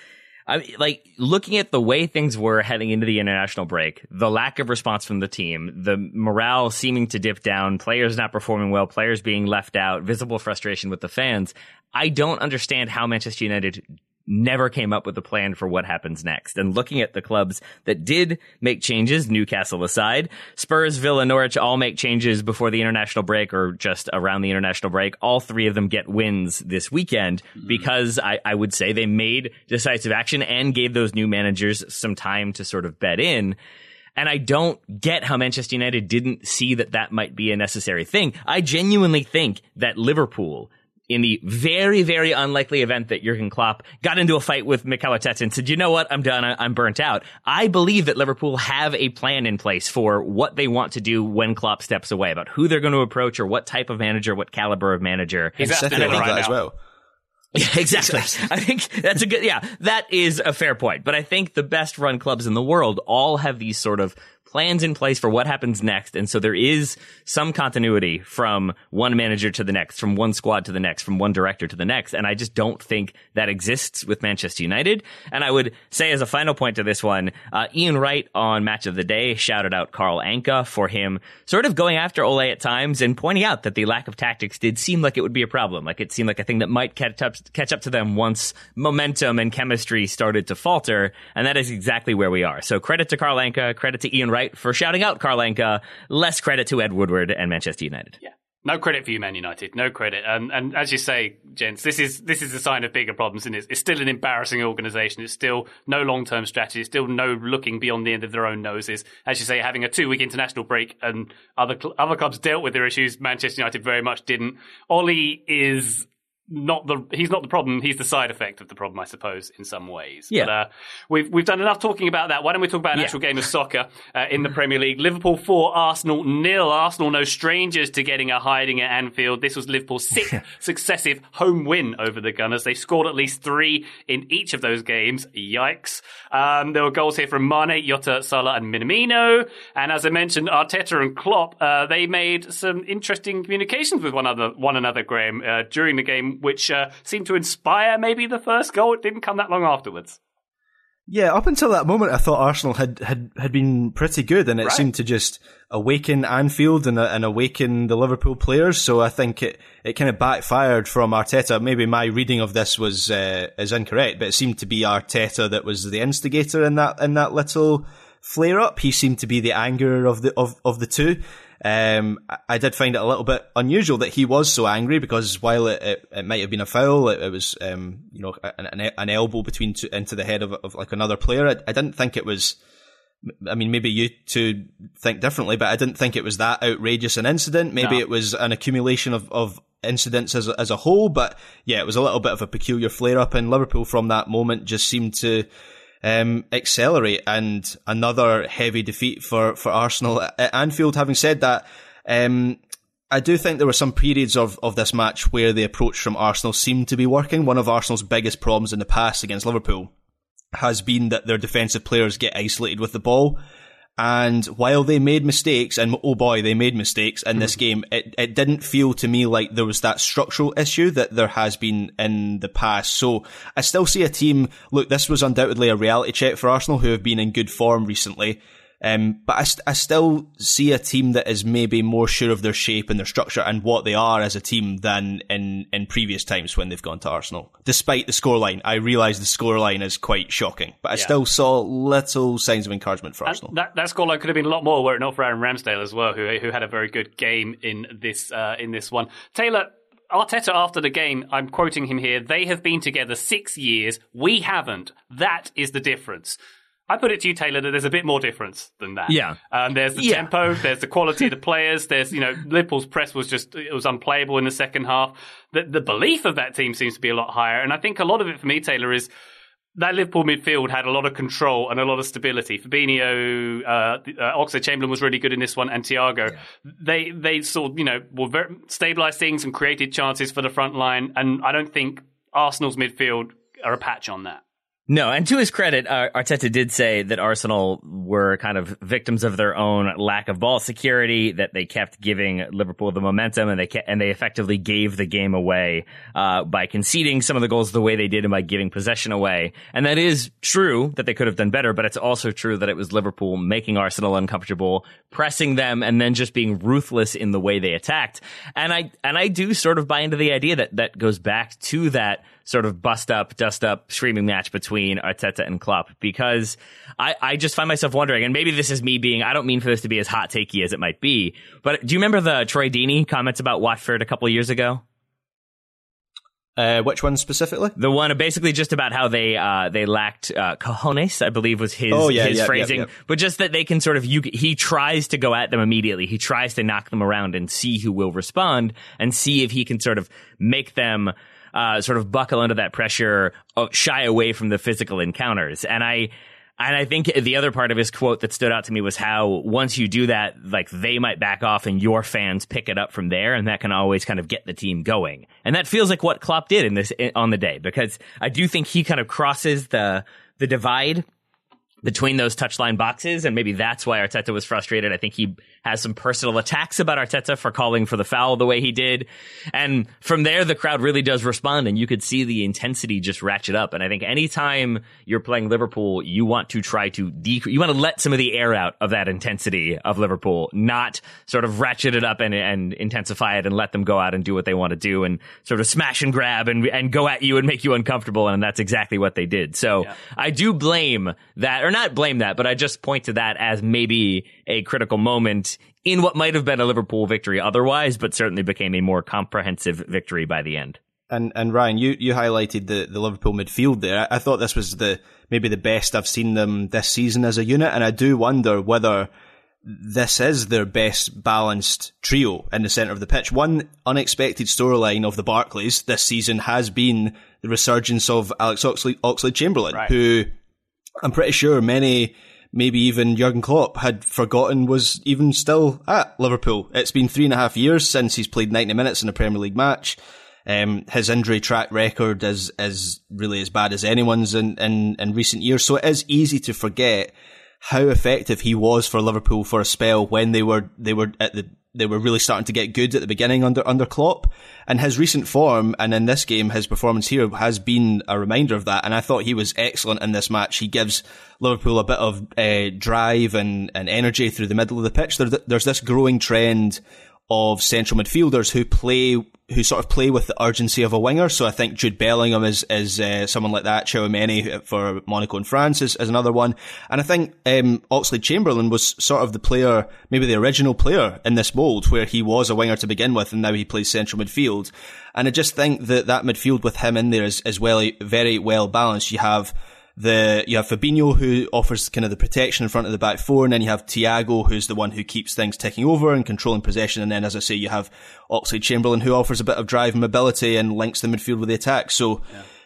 looking at the way things were heading into the international break, the lack of response from the team, the morale seeming to dip down, players not performing well, players being left out, visible frustration with the fans. I don't understand how Manchester United never came up with a plan for what happens next. And looking at the clubs that did make changes, Newcastle aside, Spurs, Villa, Norwich all make changes before the international break or just around the international break. All three of them get wins this weekend because I would say they made decisive action and gave those new managers some time to sort of bed in. And I don't get how Manchester United didn't see that might be a necessary thing. I genuinely think that Liverpool, in the very, very unlikely event that Jurgen Klopp got into a fight with Mikel Arteta and said, you know what, I'm done, I'm burnt out. I believe that Liverpool have a plan in place for what they want to do when Klopp steps away, about who they're going to approach or what type of manager, what caliber of manager. He's after that right as well. Yeah, exactly. I think that's that is a fair point. But I think the best run clubs in the world all have these sort of plans in place for what happens next. And so there is some continuity from one manager to the next, from one squad to the next, from one director to the next. And I just don't think that exists with Manchester United. And I would say as a final point to this one, Ian Wright on Match of the Day shouted out Karl Anka for him sort of going after Ole at times and pointing out that the lack of tactics did seem like it would be a problem. Like it seemed like a thing that might catch up to them once momentum and chemistry started to falter. And that is exactly where we are. So credit to Karl Anka, credit to Ian Wright for shouting out Karl Anka, less credit to Ed Woodward and Manchester United. Yeah. No credit for you, Man United. No credit. And as you say, gents, this is a sign of bigger problems, and it's still an embarrassing organisation. It's still no long-term strategy. It's still no looking beyond the end of their own noses. As you say, having a 2-week international break, and other clubs dealt with their issues. Manchester United very much didn't. Ollie is he's not the problem. He's the side effect of the problem, I suppose, in some ways. Yeah. But we've done enough talking about that. Why don't we talk about an actual game of soccer in the Premier League? Liverpool 4, Arsenal 0. Arsenal no strangers to getting a hiding at Anfield. This was Liverpool's 6th successive home win over the Gunners. They scored at least 3 in each of those games. Yikes. There were goals here from Mane, Jota, Salah and Minamino. And as I mentioned, Arteta and Klopp, they made some interesting communications with one another, Graham, during the game, which seemed to inspire maybe the first goal. It didn't come that long afterwards. Yeah, up until that moment, I thought Arsenal had been pretty good, and it seemed to just awaken Anfield and awaken the Liverpool players. So I think it kind of backfired from Arteta. Maybe my reading of this is incorrect, but it seemed to be Arteta that was the instigator in that little flare up. He seemed to be the angerer of the two. I did find it a little bit unusual that he was so angry, because while it might have been a foul, it was an elbow into the head of like another player. I didn't think it was. I mean, maybe you two think differently, but I didn't think it was that outrageous an incident. Maybe it was an accumulation of incidents as a whole. But yeah, it was a little bit of a peculiar flare up, and Liverpool from that moment just seemed to accelerate, and another heavy defeat for Arsenal at Anfield. Having said that, I do think there were some periods of this match where the approach from Arsenal seemed to be working. One of Arsenal's biggest problems in the past against Liverpool has been that their defensive players get isolated with the ball, And while they made mistakes, and oh boy, they made mistakes in this game, it didn't feel to me like there was that structural issue that there has been in the past. So I still see a team, look, this was undoubtedly a reality check for Arsenal, who have been in good form recently. But I still see a team that is maybe more sure of their shape and their structure and what they are as a team than in previous times when they've gone to Arsenal. Despite the scoreline, I realise the scoreline is quite shocking, but I still saw little signs of encouragement for Arsenal. That scoreline could have been a lot more were it not for Aaron Ramsdale as well, who had a very good game in this one. Taylor, Arteta after the game, I'm quoting him here, they have been together 6 years, we haven't. That is the difference. I put it to you, Taylor, that there's a bit more difference than that. Yeah. There's the tempo, there's the quality of the players, there's, Liverpool's press was it was unplayable in the second half. The belief of that team seems to be a lot higher. And I think a lot of it for me, Taylor, is that Liverpool midfield had a lot of control and a lot of stability. Fabinho, Oxlade-Chamberlain was really good in this one, and Thiago. Yeah. They sort of, stabilised things and created chances for the front line. And I don't think Arsenal's midfield are a patch on that. No, and to his credit, Arteta did say that Arsenal were kind of victims of their own lack of ball security, that they kept giving Liverpool the momentum, and they effectively gave the game away by conceding some of the goals the way they did and by giving possession away. And that is true that they could have done better, but it's also true that it was Liverpool making Arsenal uncomfortable, pressing them, and then just being ruthless in the way they attacked. And I do sort of buy into the idea that goes back to that sort of bust up, dust up, screaming match between Arteta and Klopp, because I just find myself wondering, and maybe this is me being, I don't mean for this to be as hot takey as it might be, but do you remember the Troy Deeney comments about Watford a couple of years ago? Which one specifically? The one basically just about how they lacked cojones, I believe was his phrasing. Yep. But just that they can sort of, he tries to go at them immediately. He tries to knock them around and see who will respond and see if he can sort of make them sort of buckle under that pressure, shy away from the physical encounters. And I think the other part of his quote that stood out to me was how once you do that, like, they might back off and your fans pick it up from there, and that can always kind of get the team going. And that feels like what Klopp did on the day, because I do think he kind of crosses the divide between those touchline boxes, and maybe that's why Arteta was frustrated. I think he has some personal attacks about Arteta for calling for the foul the way he did. And from there, the crowd really does respond, and you could see the intensity just ratchet up. And I think anytime you're playing Liverpool, you want to try to you want to let some of the air out of that intensity of Liverpool, not sort of ratchet it up and intensify it and let them go out and do what they want to do and sort of smash and grab and go at you and make you uncomfortable. And that's exactly what they did. So I do blame that, or not blame that, but I just point to that as maybe a critical moment in what might have been a Liverpool victory otherwise, but certainly became a more comprehensive victory by the end. And Ryan, you highlighted the Liverpool midfield there. I thought this was maybe the best I've seen them this season as a unit, and I do wonder whether this is their best balanced trio in the centre of the pitch. One unexpected storyline of the Barclays this season has been the resurgence of Alex Oxlade-Chamberlain, right, who I'm pretty sure many, maybe even Jurgen Klopp, had forgotten was even still at Liverpool. It's been 3.5 years since he's played 90 minutes in a Premier League match. His injury track record is really as bad as anyone's in recent years. So it is easy to forget how effective he was for Liverpool for a spell when they were really starting to get good at the beginning under Klopp. And his recent form, and in this game, his performance here has been a reminder of that. And I thought he was excellent in this match. He gives Liverpool a bit of drive and energy through the middle of the pitch. There's this growing trend of central midfielders who sort of play with the urgency of a winger. So I think Jude Bellingham is someone like that. Tchouaméni for Monaco and France is another one. And I think Oxlade-Chamberlain was sort of the player, maybe the original player in this mould, where he was a winger to begin with, and now he plays central midfield. And I just think that midfield with him in there is very well balanced. You have Fabinho, who offers kind of the protection in front of the back four, and then you have Thiago, who's the one who keeps things ticking over and controlling possession, and then, as I say, you have Oxlade-Chamberlain, who offers a bit of drive and mobility and links the midfield with the attack. So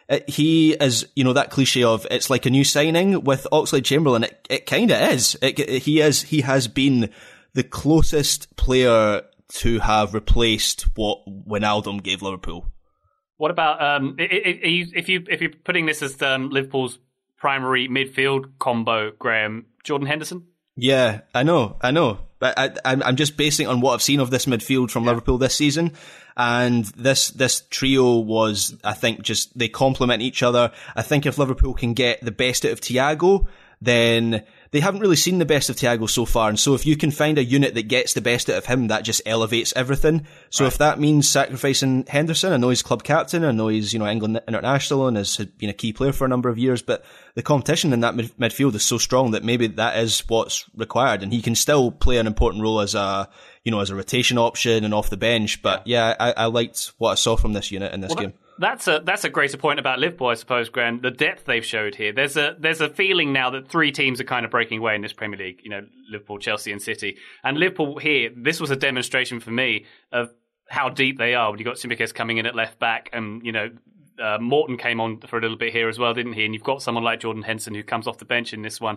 he is, that cliche of it's like a new signing with Oxlade-Chamberlain. It kind of is. He has been the closest player to have replaced what Wijnaldum gave Liverpool. What about if you're putting this as Liverpool's primary midfield combo, Graham, Jordan Henderson? Yeah, I know. But I'm just basing it on what I've seen of this midfield from Liverpool this season. And this trio was, I think, just they complement each other. I think if Liverpool can get the best out of Thiago, then they haven't really seen the best of Thiago so far. And so if you can find a unit that gets the best out of him, that just elevates everything. So if that means sacrificing Henderson, I know he's club captain, I know he's, England international and has been a key player for a number of years, but the competition in that midfield is so strong that maybe that is what's required. And he can still play an important role as a rotation option and off the bench. But yeah, I liked what I saw from this unit in this game. That's a greater point about Liverpool, I suppose, Graham. The depth they've showed here. There's a feeling now that three teams are kind of breaking away in this Premier League. Liverpool, Chelsea, and City. And Liverpool here, this was a demonstration for me of how deep they are. When you got Tsimikas coming in at left back, and Morton came on for a little bit here as well, didn't he? And you've got someone like Jordan Henderson who comes off the bench in this one.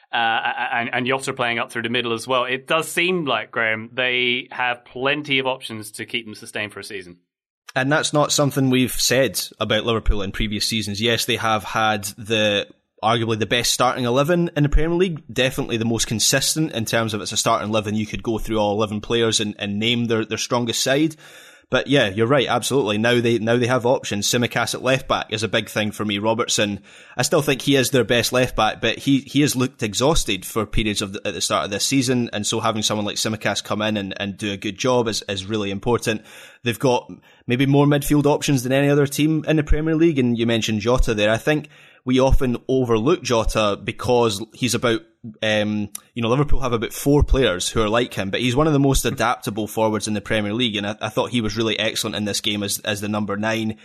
And Jota playing up through the middle as well. It does seem like, Graham, they have plenty of options to keep them sustained for a season. And that's not something we've said about Liverpool in previous seasons. Yes, they have had arguably the best starting 11 in the Premier League, definitely the most consistent in terms of it's a starting 11. You could go through all 11 players and name their strongest side. But yeah, you're right, absolutely. Now they have options. Tsimikas at left back is a big thing for me. Robertson, I still think he is their best left back, but he has looked exhausted for periods at the start of this season, and so having someone like Tsimikas come in and do a good job is really important. They've got maybe more midfield options than any other team in the Premier League, and you mentioned Jota there. I think we often overlook Jota because he's about, Liverpool have about 4 players who are like him, but he's one of the most adaptable forwards in the Premier League, and I thought he was really excellent in this game as the number 9.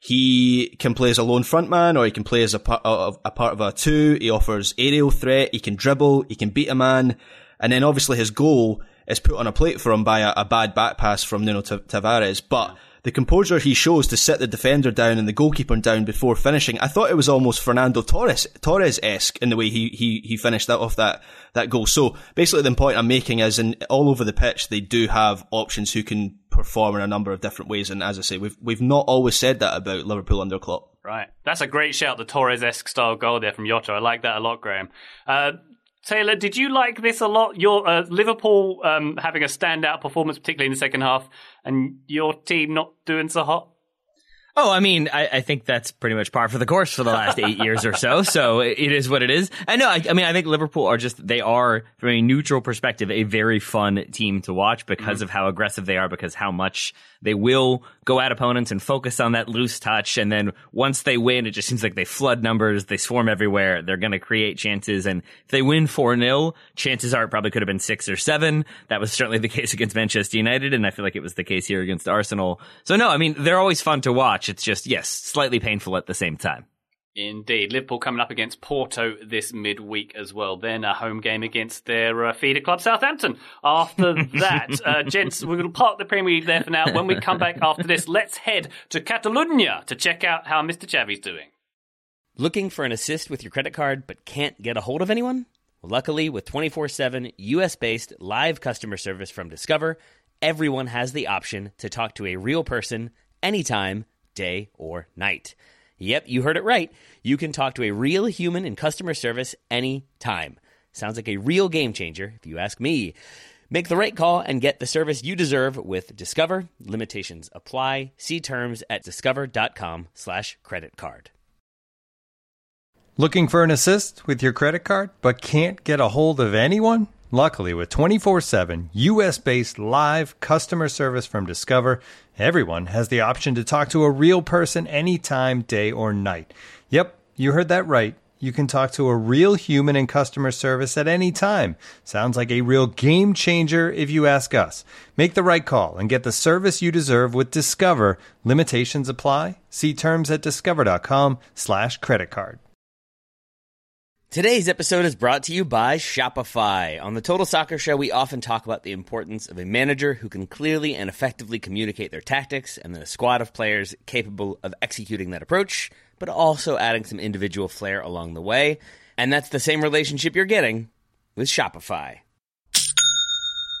He can play as a lone frontman, or he can play as a part of a 2. He offers aerial threat, he can dribble, he can beat a man, and then obviously his goal is put on a plate for him by a bad back pass from Nuno Tavares, but the composure he shows to sit the defender down and the goalkeeper down before finishing, I thought it was almost Fernando Torres-esque in the way he finished that off that goal. So basically the point I'm making is all over the pitch, they do have options who can perform in a number of different ways. And as I say, we've not always said that about Liverpool under Klopp. Right. That's a great shout, the Torres-esque style goal there from Jota. I like that a lot, Graham. Taylor, did you like this a lot? Your Liverpool having a standout performance, particularly in the second half, and your team not doing so hot? Oh, I mean, I think that's pretty much par for the course for the last 8 years or so. So it is what it is. I know. I mean, I think Liverpool are, from a neutral perspective, a very fun team to watch because of how aggressive they are, because how much they will go at opponents and focus on that loose touch. And then once they win, it just seems like they flood numbers. They swarm everywhere. They're going to create chances. And if they win 4-0, chances are it probably could have been 6 or 7. That was certainly the case against Manchester United. And I feel like it was the case here against Arsenal. So no, I mean, they're always fun to watch. It's just, yes, slightly painful at the same time. Indeed. Liverpool coming up against Porto this midweek as well. Then a home game against their feeder club, Southampton. After that, gents, we're going to park the Premier League there for now. When we come back after this, let's head to Catalonia to check out how Mr. Xavi's doing. Looking for an assist with your credit card but can't get a hold of anyone? Well, luckily, with 24/7 US-based live customer service from Discover, everyone has the option to talk to a real person anytime, day or night. Yep, you heard it right. You can talk to a real human in customer service anytime. Sounds like a real game changer, if you ask me. Make the right call and get the service you deserve with Discover. Limitations apply. See terms at discover.com/creditcard. Looking for an assist with your credit card, but can't get a hold of anyone? Luckily, with 24/7 US-based live customer service from Discover, everyone has the option to talk to a real person anytime, day or night. Yep, you heard that right. You can talk to a real human in customer service at any time. Sounds like a real game changer if you ask us. Make the right call and get the service you deserve with Discover. Limitations apply. See terms at discover.com/creditcard. Today's episode is brought to you by Shopify. On the Total Soccer Show, we often talk about the importance of a manager who can clearly and effectively communicate their tactics, and then a squad of players capable of executing that approach, but also adding some individual flair along the way. And that's the same relationship you're getting with Shopify.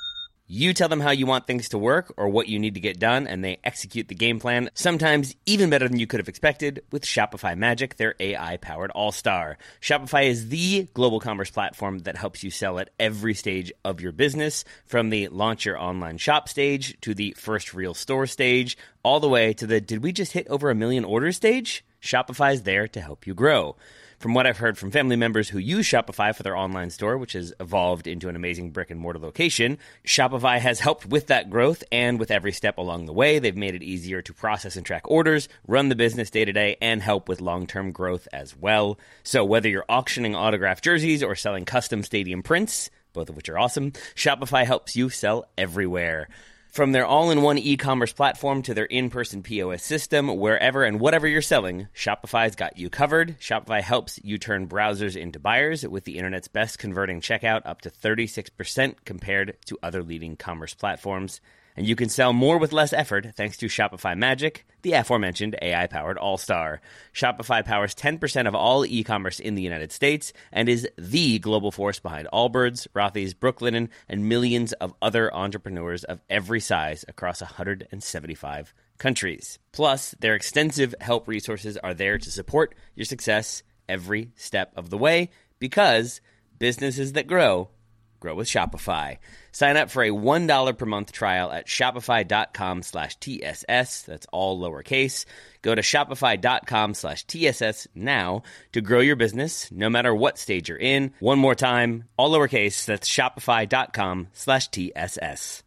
You tell them how you want things to work or what you need to get done, and they execute the game plan, sometimes even better than you could have expected, with Shopify Magic, their AI-powered all-star. Shopify is the global commerce platform that helps you sell at every stage of your business, from the launch your online shop stage to the first real store stage, all the way to the did we just hit over 1 million orders stage? Shopify is there to help you grow. From what I've heard from family members who use Shopify for their online store, which has evolved into an amazing brick-and-mortar location, Shopify has helped with that growth, and with every step along the way, they've made it easier to process and track orders, run the business day-to-day, and help with long-term growth as well. So whether you're auctioning autographed jerseys or selling custom stadium prints, both of which are awesome, Shopify helps you sell everywhere. From their all-in-one e-commerce platform to their in-person POS system, wherever and whatever you're selling, Shopify's got you covered. Shopify helps you turn browsers into buyers with the internet's best converting checkout, up to 36% compared to other leading commerce platforms. And you can sell more with less effort thanks to Shopify Magic, the aforementioned AI-powered all-star. Shopify powers 10% of all e-commerce in the United States and is the global force behind Allbirds, Rothy's, Brooklinen, and millions of other entrepreneurs of every size across 175 countries. Plus, their extensive help resources are there to support your success every step of the way, because businesses that grow with Shopify. Sign up for a $1 per month trial at shopify.com/TSS. That's all lowercase. Go to shopify.com/TSS now to grow your business, no matter what stage you're in. One more time, all lowercase. That's shopify.com/TSS.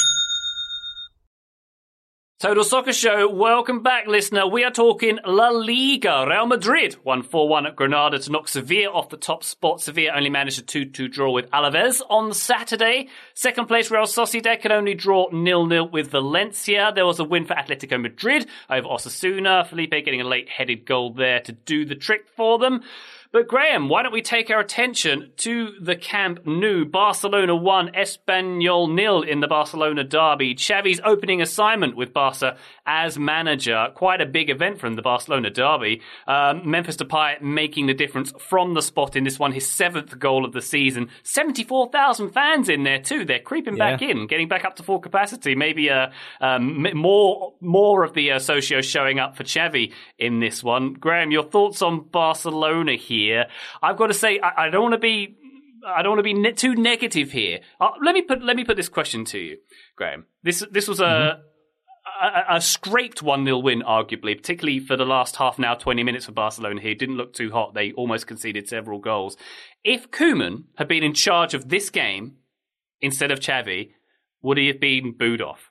Total Soccer Show, welcome back, listener. We are talking La Liga. Real Madrid won 4-1 at Granada to knock Sevilla off the top spot. Sevilla only managed a 2-2 draw with Alaves on Saturday. Second place, Real Sociedad could only draw 0-0 with Valencia. There was a win for Atletico Madrid over Osasuna. Felipe getting a late-headed goal there to do the trick for them. But Graham, why don't we take our attention to the Camp Nou? Barcelona 1, Espanyol 0 in the Barcelona derby. Xavi's opening assignment with Barca as manager. Quite a big event from the Barcelona derby. Memphis Depay making the difference from the spot in this one. His 7th goal of the season. 74,000 fans in there too. They're creeping back in, getting back up to full capacity. Maybe more of the socios showing up for Xavi in this one. Graham, your thoughts on Barcelona here? I've got to say, I don't want to be too negative here. Let me put this question to you, Graham. This was a scraped 1-0 win, arguably, particularly for the last half an hour, 20 minutes for Barcelona here. Didn't look too hot. They almost conceded several goals. If Koeman had been in charge of this game instead of Xavi, would he have been booed off?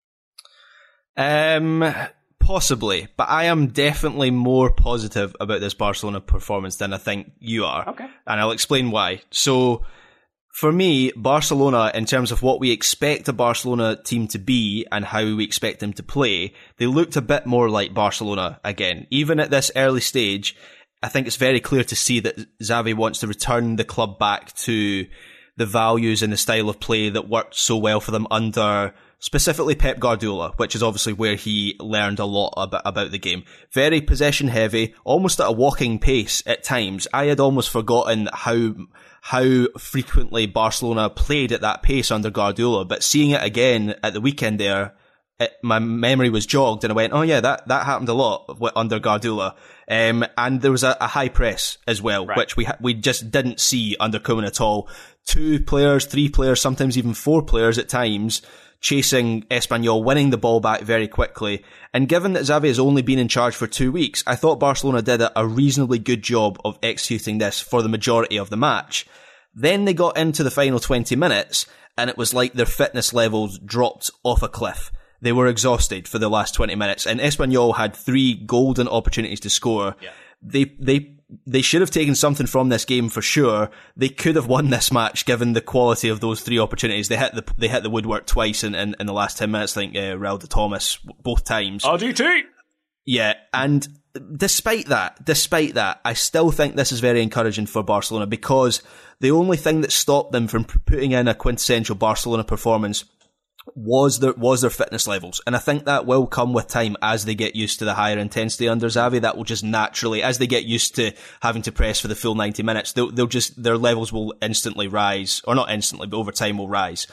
Possibly, but I am definitely more positive about this Barcelona performance than I think you are. Okay. And I'll explain why. So, for me, Barcelona, in terms of what we expect a Barcelona team to be and how we expect them to play, they looked a bit more like Barcelona again. Even at this early stage, I think it's very clear to see that Xavi wants to return the club back to the values and the style of play that worked so well for them under specifically Pep Guardiola, which is obviously where he learned a lot about the game. Very possession heavy, almost at a walking pace at times. I had almost forgotten how frequently Barcelona played at that pace under Guardiola, but seeing it again at the weekend there, my memory was jogged and I went, oh yeah, that happened a lot under Guardiola. And there was a high press as well, right, which we just didn't see under Koeman at all. 2 players, 3 players, sometimes even 4 players at times, chasing Espanyol, winning the ball back very quickly. And given that Xavi has only been in charge for 2 weeks, I thought Barcelona did a reasonably good job of executing this for the majority of the match. Then they got into the final 20 minutes, and it was like their fitness levels dropped off a cliff. They were exhausted for the last 20 minutes, and Espanyol had 3 golden opportunities to score. Yeah. They should have taken something from this game for sure. They could have won this match given the quality of those 3 opportunities. They hit the woodwork twice in the last 10 minutes. I think Raul de Thomas both times. RDT! Yeah, and despite that, I still think this is very encouraging for Barcelona, because the only thing that stopped them from putting in a quintessential Barcelona performance was their fitness levels. And I think that will come with time as they get used to the higher intensity under Xavi. That will just naturally, as they get used to having to press for the full 90 minutes, their levels will instantly rise, or not instantly, but over time will rise.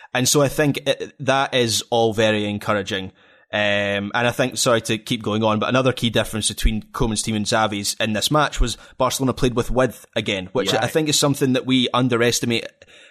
And so I think that is all very encouraging. And I think, sorry to keep going on, but another key difference between Koeman's team and Xavi's in this match was Barcelona played with width again, which I think is something that we underestimate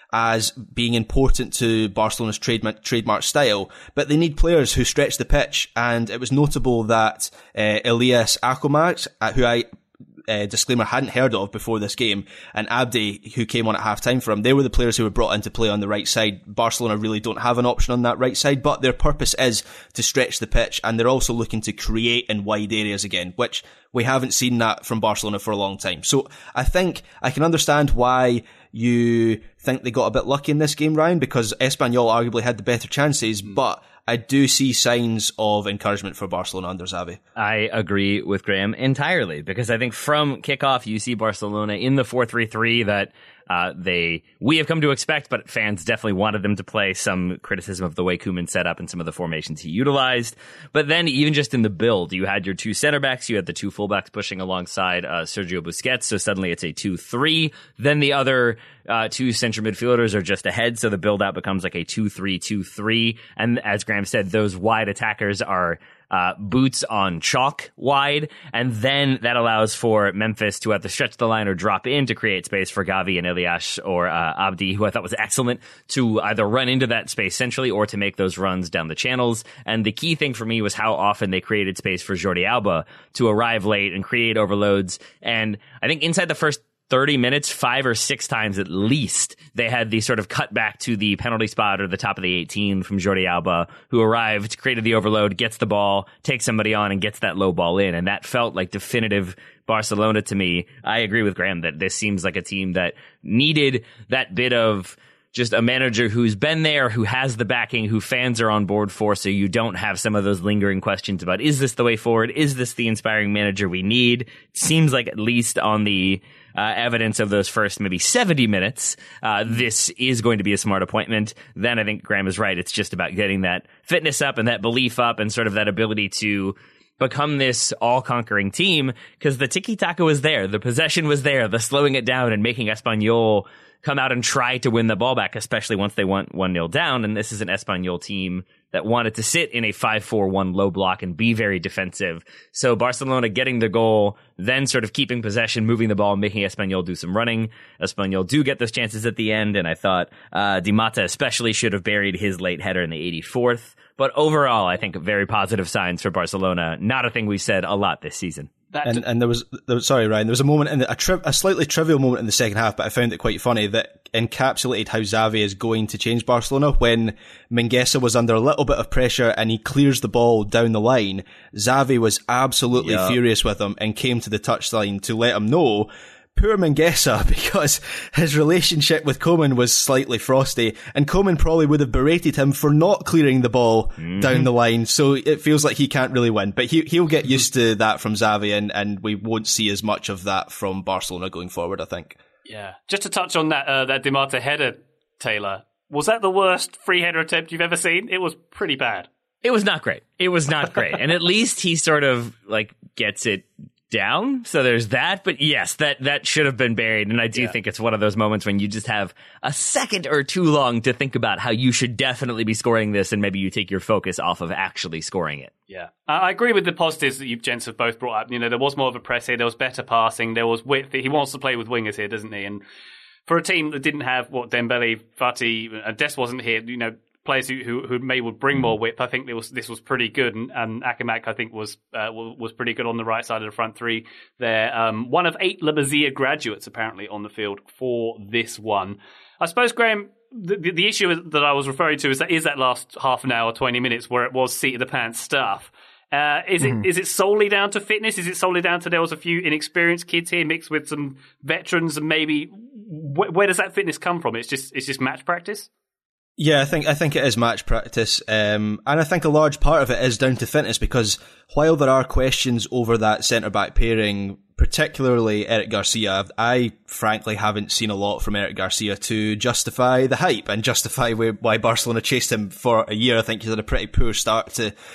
as being important to Barcelona's trademark style. But they need players who stretch the pitch, and it was notable that Elias Akomac, who I disclaimer hadn't heard of before this game, and Abdi, who came on at half-time for him, they were the players who were brought in to play on the right side. Barcelona really don't have an option on that right side, but their purpose is to stretch the pitch, and they're also looking to create in wide areas again, which we haven't seen that from Barcelona for a long time. So I think I can understand why you think they got a bit lucky in this game, Ryan, because Espanyol arguably had the better chances, but I do see signs of encouragement for Barcelona under Xavi. I agree with Graham entirely, because I think from kickoff you see Barcelona in the 4-3-3 that we have come to expect, but fans definitely wanted them to play. Some criticism of the way Koeman set up and some of the formations he utilized. But then even just in the build, you had your two center backs, you had the two fullbacks pushing alongside Sergio Busquets, so suddenly it's a 2-3. Then the other two central midfielders are just ahead, so the build out becomes like a 2-3-2-3. And as Graham said, those wide attackers are boots on chalk wide, and then that allows for Memphis to either stretch the line or drop in to create space for Gavi and Elias or Abdi, who I thought was excellent, to either run into that space centrally or to make those runs down the channels. And the key thing for me was how often they created space for Jordi Alba to arrive late and create overloads. And I think inside the first 30 minutes, 5 or 6 times at least, they had the sort of cut back to the penalty spot or the top of the 18 from Jordi Alba, who arrived, created the overload, gets the ball, takes somebody on, and gets that low ball in. And that felt like definitive Barcelona to me. I agree with Graham that this seems like a team that needed that bit of just a manager who's been there, who has the backing, who fans are on board for, so you don't have some of those lingering questions about, is this the way forward? Is this the inspiring manager we need? It seems like, at least on the evidence of those first maybe 70 minutes, this is going to be a smart appointment. Then I think Graham is right. It's just about getting that fitness up and that belief up and sort of that ability to become this all-conquering team, because the tiki-taka was there, the possession was there, the slowing it down and making Espanyol come out and try to win the ball back, especially once they went 1-0 down. And this is an Espanyol team that wanted to sit in a 5-4-1 low block and be very defensive. So Barcelona getting the goal, then sort of keeping possession, moving the ball, making Espanyol do some running. Espanyol do get those chances at the end, and I thought Di Mata especially should have buried his late header in the 84th. But overall, I think very positive signs for Barcelona. Not a thing we've said a lot this season. And there was sorry, Ryan, there was a moment in a slightly trivial moment in the second half, but I found it quite funny that encapsulated how Xavi is going to change Barcelona. When Mingueza was under a little bit of pressure and he clears the ball down the line, Xavi was absolutely furious with him and came to the touchline to let him know, poor Mingueza, because his relationship with Koeman was slightly frosty, and Koeman probably would have berated him for not clearing the ball down the line, so it feels like he can't really win. But he'll get used to that from Xavi, and we won't see as much of that from Barcelona going forward, I think. Yeah. Just to touch on that Di Mata header, Taylor, was that the worst free header attempt you've ever seen? It was pretty bad. It was not great. And at least he sort of like gets it down, so there's that. But yes, that should have been buried, and I do think it's one of those moments when you just have a second or too long to think about how you should definitely be scoring this, and maybe you take your focus off of actually scoring it. Yeah, I agree with the positives that you gents have both brought up. You know, there was more of a press here, there was better passing, there was width. He wants to play with wingers here, doesn't he? And for a team that didn't have Dembele, Fati, and Des wasn't here, you know, players who maybe would bring more width, I think this was pretty good, and Akamak I think was pretty good on the right side of the front three there. One of 8 La Masia graduates apparently on the field for this one. I suppose, Graham, the issue that I was referring to is that last half an hour, 20 minutes where it was seat of the pants stuff. Is it solely down to fitness? Is it solely down to there was a few inexperienced kids here mixed with some veterans, and maybe where does that fitness come from? It's just match practice? Yeah, I think it is match practice, and I think a large part of it is down to fitness, because while there are questions over that centre-back pairing, particularly Eric Garcia, I frankly haven't seen a lot from Eric Garcia to justify the hype and justify why Barcelona chased him for a year. I think he's had a pretty poor start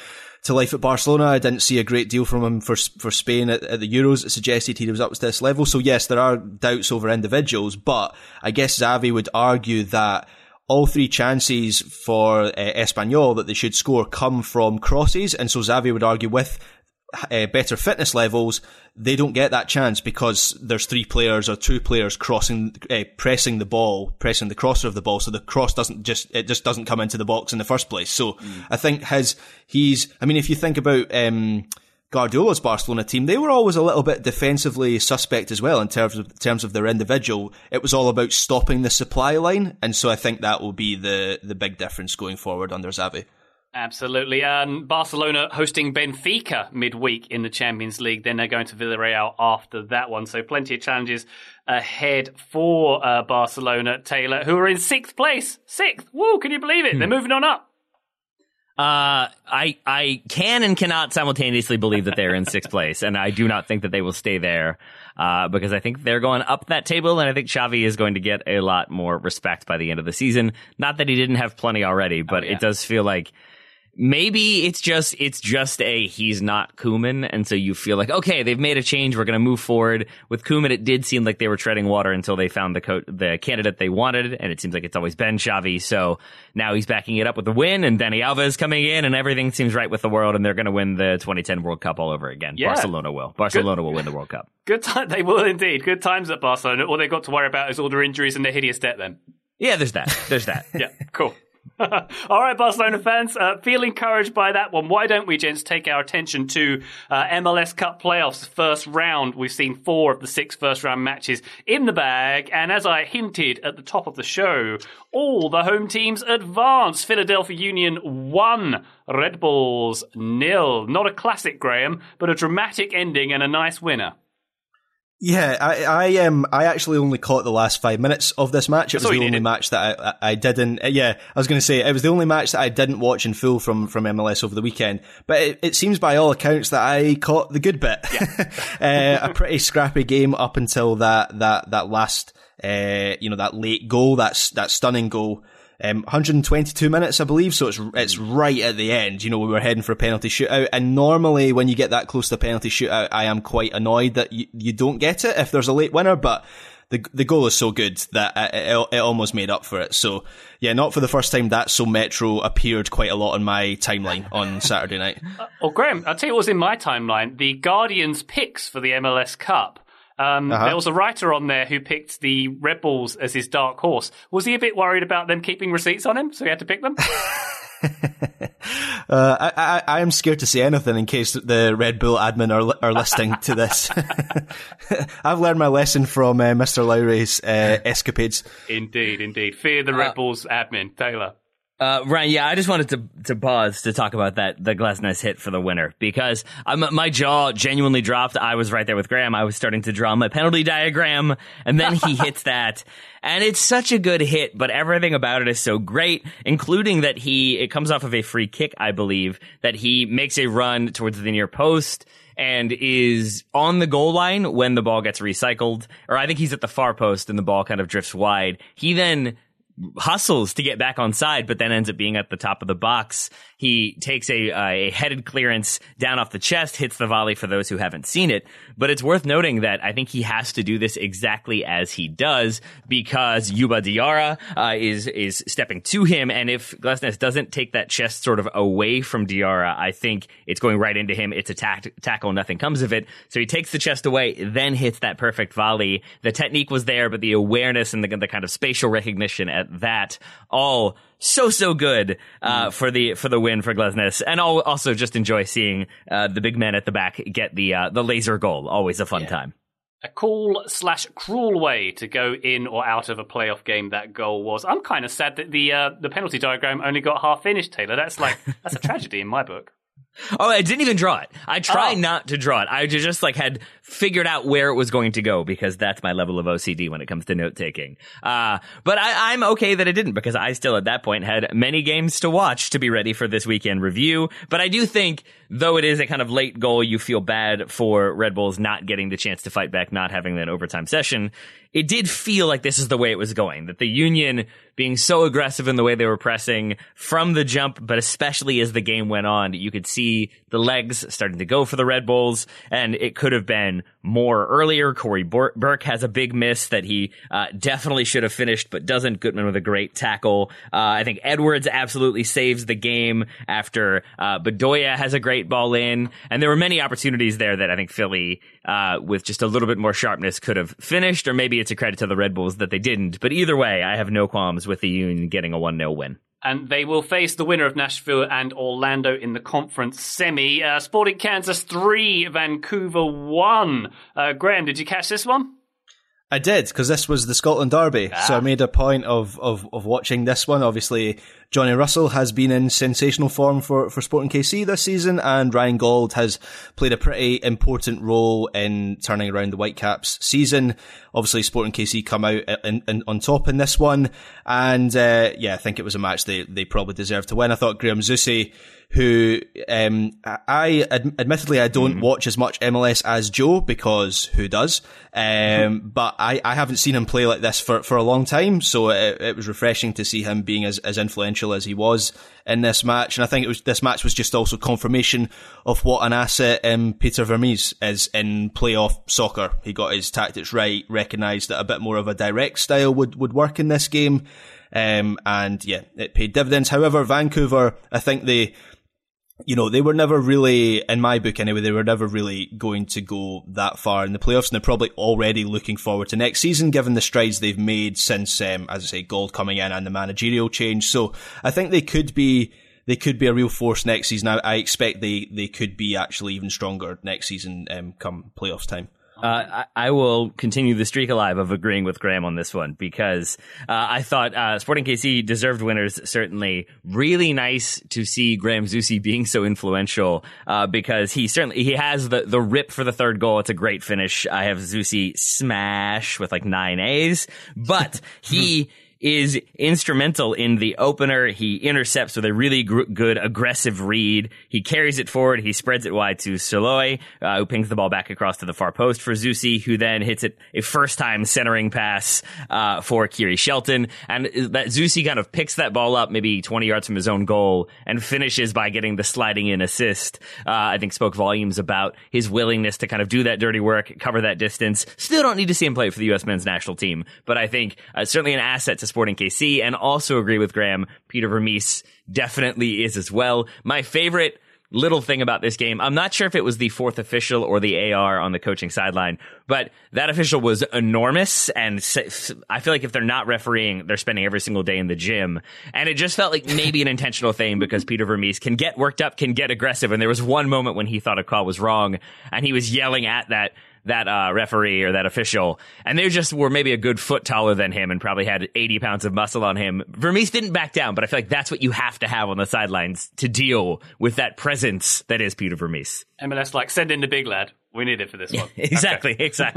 to life at Barcelona. I didn't see a great deal from him for Spain at the Euros. It suggested he was up to this level. So yes, there are doubts over individuals, but I guess Xavi would argue that all 3 chances for Espanyol that they should score come from crosses, and so Xavi would argue with better fitness levels, they don't get that chance because there's 3 players or 2 players pressing the crosser of the ball, so the cross doesn't come into the box in the first place. So I think if you think about Guardiola's Barcelona team, they were always a little bit defensively suspect as well in terms of their individual. It was all about stopping the supply line, and so I think that will be the big difference going forward under Xavi. Absolutely. Barcelona hosting Benfica midweek in the Champions League. Then they're going to Villarreal after that one. So plenty of challenges ahead for Barcelona, Taylor, who are in 6th place. 6th. Woo, can you believe it? They're moving on up. I can and cannot simultaneously believe that they're in 6th place, and I do not think that they will stay there, because I think they're going up that table, and I think Xavi is going to get a lot more respect by the end of the season. Not that he didn't have plenty already, but It does feel like maybe it's just he's not Koeman, and so you feel like, okay, they've made a change, we're going to move forward. With Koeman, it did seem like they were treading water until they found the candidate they wanted, and it seems like it's always been Xavi. So now he's backing it up with the win, and Dani Alves coming in, and everything seems right with the world, and they're going to win the 2010 World Cup all over again. Yeah. Barcelona will win the World Cup. Good time, they will indeed. Good times at Barcelona. All they've got to worry about is all their injuries and their hideous debt then. Yeah, there's that. Yeah, cool. All right, Barcelona fans, feel encouraged by that one. Why don't we, gents, take our attention to MLS Cup playoffs, first round. We've seen 4 of the 6 first-round matches in the bag, and as I hinted at the top of the show, all the home teams advance. Philadelphia Union 1, Red Bulls 0. Not a classic, Graham, but a dramatic ending and a nice winner. Yeah, I actually only caught the last 5 minutes of this match. It was the only match that I didn't. Yeah, I was going to say it was the only match that I didn't watch in full from MLS over the weekend. But it seems by all accounts that I caught the good bit. Yeah. A pretty scrappy game up until that last, that late goal, that stunning goal. 122 minutes, I believe, so it's right at the end. We were heading for a penalty shootout, and normally when you get that close to a penalty shootout, I am quite annoyed that you don't get it if there's a late winner, but the goal is so good that it almost made up for it. So, yeah, not for the first time that So Metro appeared quite a lot on my timeline on Saturday night. Graham, I'll tell you what was in my timeline, the Guardian's picks for the MLS Cup. There was a writer on there who picked the Red Bulls as his dark horse. Was he a bit worried about them keeping receipts on him, so he had to pick them? I am scared to say anything in case the Red Bull admin are listening to this. I've learned my lesson from Mr. Lowry's escapades. Indeed. Fear the Red Bulls admin. Taylor. Ryan, yeah, I just wanted to pause to talk about the Glesnes hit for the winner, because my jaw genuinely dropped. I was right there with Graham. I was starting to draw my penalty diagram, and then he hits that. And it's such a good hit, but everything about it is so great, including that it comes off of a free kick, I believe, that he makes a run towards the near post and is on the goal line when the ball gets recycled. Or I think he's at the far post and the ball kind of drifts wide. He then hustles to get back on side, but then ends up being at the top of the box. He takes a headed clearance down off the chest, hits the volley for those who haven't seen it. But it's worth noting that I think he has to do this exactly as he does, because Youba Diarra is stepping to him, and if Glesnes doesn't take that chest sort of away from Diarra, I think it's going right into him. It's a tackle, nothing comes of it. So he takes the chest away, then hits that perfect volley. The technique was there, but the awareness and the kind of spatial recognition at that, all so good for the win for Glesnes. And I'll also just enjoy seeing the big man at the back get the laser goal. Always a fun time. A cool/cruel way to go in or out of a playoff game that goal was. I'm kind of sad that the penalty diagram only got half finished, Taylor. That's a tragedy in my book. Oh, I didn't even draw it. I tried not to draw it. I just had figured out where it was going to go, because that's my level of OCD when it comes to note taking. But I'm okay that it didn't, because I still at that point had many games to watch to be ready for this weekend review. But I do think, though it is a kind of late goal, you feel bad for Red Bulls not getting the chance to fight back, not having that overtime session. It did feel like this is the way it was going, that the Union being so aggressive in the way they were pressing from the jump, but especially as the game went on, you could see see the legs starting to go for the Red Bulls, and it could have been more earlier. Corey Burke has a big miss that he definitely should have finished, but doesn't. Gutman with a great tackle. I think Edwards absolutely saves the game after Bedoya has a great ball in, and there were many opportunities there that I think Philly, with just a little bit more sharpness, could have finished, or maybe it's a credit to the Red Bulls that they didn't. But either way, I have no qualms with the Union getting a 1-0 win. And they will face the winner of Nashville and Orlando in the conference semi. Sporting Kansas 3, Vancouver 1. Graham, did you catch this one? I did, because this was the Scotland Derby, so I made a point of watching this one. Obviously, Johnny Russell has been in sensational form for Sporting KC this season, and Ryan Gauld has played a pretty important role in turning around the Whitecaps season. Obviously, Sporting KC come out on top in this one, and I think it was a match they probably deserved to win. I thought Graham Zusi, who admittedly I don't watch as much MLS as Joe, because who does? But I haven't seen him play like this for a long time, so it was refreshing to see him being as influential as he was in this match. And I think this match was just also confirmation of what an asset Peter Vermes is in playoff soccer. He got his tactics right, recognised that a bit more of a direct style would work in this game, and it paid dividends. However, Vancouver, I think they were never really, in my book anyway, they were never really going to go that far in the playoffs, and they're probably already looking forward to next season, given the strides they've made since, as I say, Gauld coming in and the managerial change. So I think they could be a real force next season. I expect they could be actually even stronger next season, come playoffs time. I will continue the streak alive of agreeing with Graham on this one, because I thought Sporting KC deserved winners, certainly. Really nice to see Graham Zusi being so influential, because he has the rip for the third goal. It's a great finish. I have Zusi smash with like 9 A's, but he is instrumental in the opener. He intercepts with a really good aggressive read. He carries it forward. He spreads it wide to Soloy, who pings the ball back across to the far post for Zusi, who then hits it a first-time centering pass for Kiri Shelton. And that Zusi kind of picks that ball up maybe 20 yards from his own goal and finishes by getting the sliding in assist. I think spoke volumes about his willingness to kind of do that dirty work, cover that distance. Still don't need to see him play for the U.S. men's national team, but I think certainly an asset to Sporting KC, and also agree with Graham. Peter Vermes definitely is as well. My favorite little thing about this game, I'm not sure if it was the fourth official or the AR on the coaching sideline, but that official was enormous, and I feel like if they're not refereeing, they're spending every single day in the gym, and it just felt like maybe an intentional thing, because Peter Vermes can get worked up, can get aggressive, and there was one moment when he thought a call was wrong, and he was yelling at that referee or that official, and they just were maybe a good foot taller than him and probably had 80 pounds of muscle on him. Vermes didn't back down, but I feel like that's what you have to have on the sidelines to deal with that presence that is Peter Vermes. MLS send in the big lad. We need it for this one. Exactly.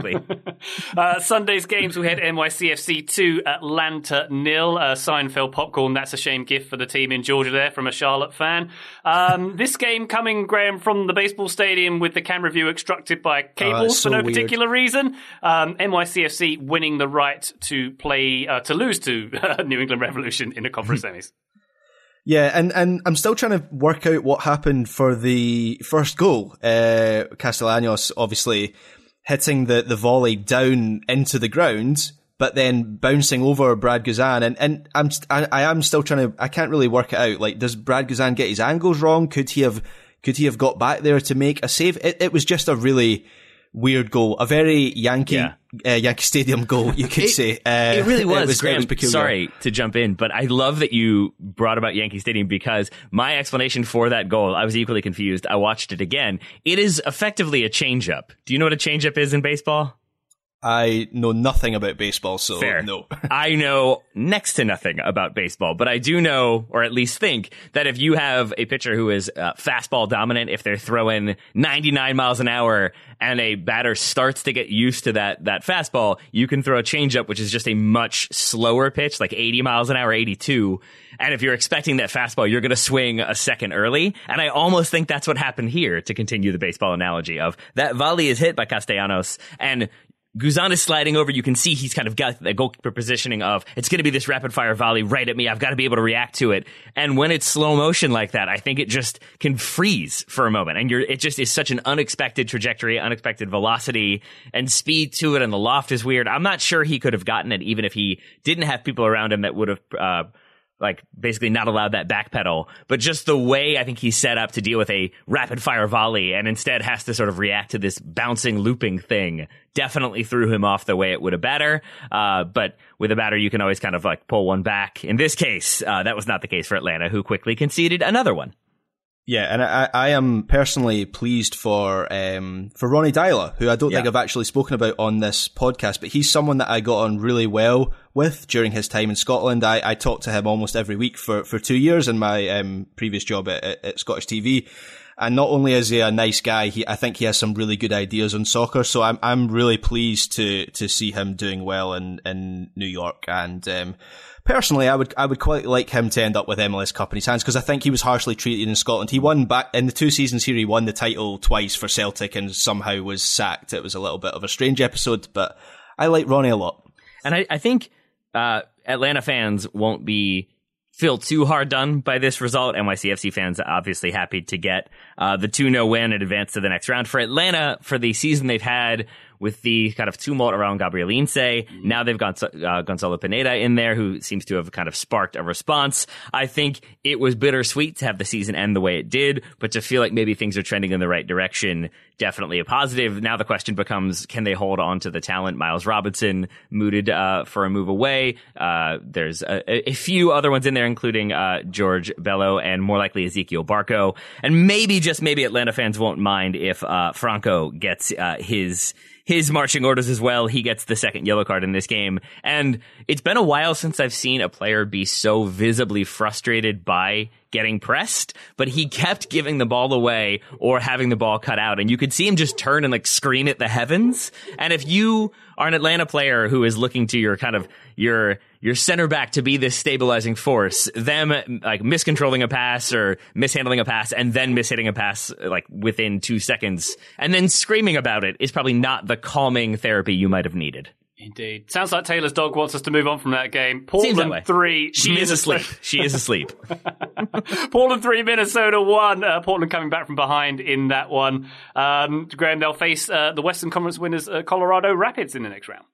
Sunday's games, we had NYCFC 2, Atlanta 0. Seinfeld popcorn, that's a shame gift for the team in Georgia there from a Charlotte fan. This game coming, Graham, from the baseball stadium with the camera view obstructed by cables for no particular reason. NYCFC winning the right to play, to lose to New England Revolution in the conference semis. Yeah, and I'm still trying to work out what happened for the first goal. Castellanos obviously hitting the volley down into the ground, but then bouncing over Brad Guzan, and I am still trying to, I can't really work it out. Like, does Brad Guzan get his angles wrong? Could he have got back there to make a save? It was just a really weird goal, a very Yankee Stadium goal, you could say. It really was. Graham, it was peculiar. Sorry to jump in, but I love that you brought about Yankee Stadium, because my explanation for that goal, I was equally confused. I watched it again. It is effectively a changeup. Do you know what a changeup is in baseball? I know nothing about baseball, so Fair. No. I know next to nothing about baseball, but I do know, or at least think, that if you have a pitcher who is fastball dominant, if they're throwing 99 miles an hour and a batter starts to get used to that fastball, you can throw a changeup, which is just a much slower pitch, like 80 miles an hour, 82. And if you're expecting that fastball, you're going to swing a second early. And I almost think that's what happened here, to continue the baseball analogy of that volley is hit by Castellanos, and Guzan is sliding over. You can see he's kind of got the goalkeeper positioning of, it's going to be this rapid fire volley right at me. I've got to be able to react to it. And when it's slow motion like that, I think it just can freeze for a moment. And it just is such an unexpected trajectory, unexpected velocity and speed to it. And the loft is weird. I'm not sure he could have gotten it even if he didn't have people around him that would have, basically not allowed that back pedal, but just the way I think he's set up to deal with a rapid fire volley and instead has to sort of react to this bouncing, looping thing definitely threw him off the way it would a batter. But with a batter, you can always kind of pull one back. In this case, that was not the case for Atlanta, who quickly conceded another one. Yeah, and I am personally pleased for Ronny Deila, who I don't think I've actually spoken about on this podcast, but he's someone that I got on really well with during his time in Scotland. I talked to him almost every week for 2 years in my previous job at Scottish TV. And not only is he a nice guy, I think he has some really good ideas on soccer. So I'm really pleased to see him doing well in New York. And personally, I would quite like him to end up with MLS Cup in his hands because I think he was harshly treated in Scotland. He won back in the 2 seasons here. He won the title twice for Celtic and somehow was sacked. It was a little bit of a strange episode, but I like Ronny a lot. And I think Atlanta fans won't feel too hard done by this result. NYCFC fans are obviously happy to get the 2-0 win and advance to the next round. For Atlanta, for the season they've had with the kind of tumult around Gabriel Lince, now they've got Gonzalo Pineda in there, who seems to have kind of sparked a response. I think it was bittersweet to have the season end the way it did, but to feel like maybe things are trending in the right direction, definitely a positive. Now the question becomes, can they hold on to the talent? Miles Robinson mooted for a move away. There's a few other ones in there, including George Bello and more likely Ezekiel Barco. And maybe, just maybe, Atlanta fans won't mind if Franco gets his marching orders as well. He gets the second yellow card in this game. And it's been a while since I've seen a player be so visibly frustrated by getting pressed, but he kept giving the ball away or having the ball cut out. And you could see him just turn and scream at the heavens. And if you are an Atlanta player who is looking to your kind of your center back to be this stabilizing force, them miscontrolling a pass or mishandling a pass and then mishitting a pass within 2 seconds and then screaming about it is probably not the calming therapy you might have needed. Indeed. Sounds like Taylor's dog wants us to move on from that game. Portland 3. She is asleep. She is asleep. Portland 3, Minnesota 1. Portland coming back from behind in that one. Graham, they'll face the Western Conference winners, Colorado Rapids, in the next round.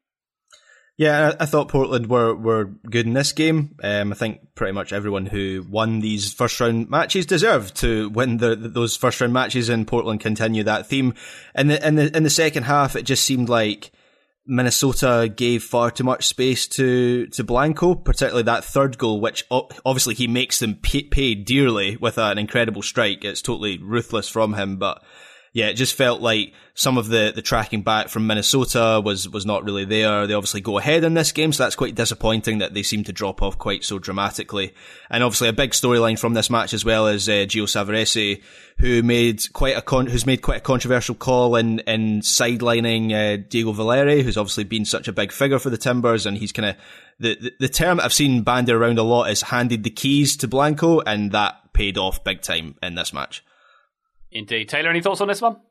Yeah, I thought Portland were good in this game. I think pretty much everyone who won these first round matches deserved to win those first round matches, and Portland continue that theme. In the second half, it just seemed like Minnesota gave far too much space to Blanco, particularly that third goal, which obviously he makes them pay dearly with an incredible strike. It's totally ruthless from him, but yeah, it just felt like some of the tracking back from Minnesota was not really there. They obviously go ahead in this game, so that's quite disappointing that they seem to drop off quite so dramatically. And obviously a big storyline from this match as well is Gio Savarese, who's made quite a controversial call in sidelining Diego Valeri, who's obviously been such a big figure for the Timbers, and he's kind of the term I've seen bandied around a lot is handed the keys to Blanco, and that paid off big time in this match. Indeed. Taylor, any thoughts on this one?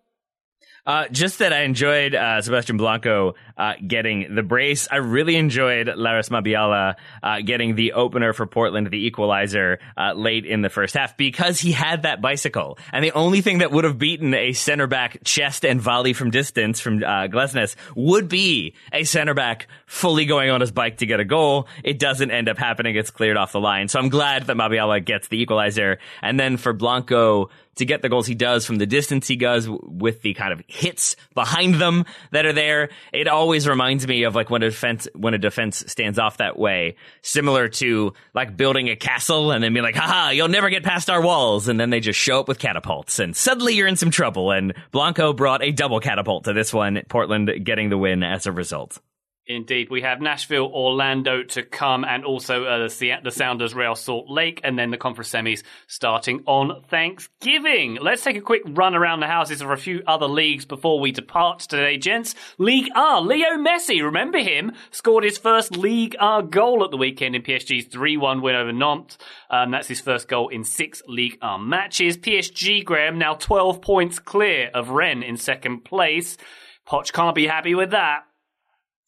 Just that I enjoyed Sebastian Blanco getting the brace. I really enjoyed Laris Mabiala getting the opener for Portland, the equalizer, late in the first half, because he had that bicycle. And the only thing that would have beaten a center back chest and volley from distance from Glesnes would be a center back fully going on his bike to get a goal. It doesn't end up happening. It's cleared off the line. So I'm glad that Mabiala gets the equalizer. And then for Blanco to get the goals he does from the distance he does with the kind of hits behind them that are there, it always reminds me of when a defense stands off that way, similar to building a castle and then being haha, you'll never get past our walls, and then they just show up with catapults and suddenly you're in some trouble. And Blanco brought a double catapult to this one, Portland getting the win as a result. Indeed. We have Nashville, Orlando to come, and also the Sounders, Real Salt Lake, and then the conference semis starting on Thanksgiving. Let's take a quick run around the houses of a few other leagues before we depart today, gents. Ligue 1, Leo Messi, remember him, scored his first Ligue 1 goal at the weekend in PSG's 3-1 win over Nantes. That's his first goal in 6 Ligue 1 matches. PSG, Graham, now 12 points clear of Rennes in second place. Poch can't be happy with that.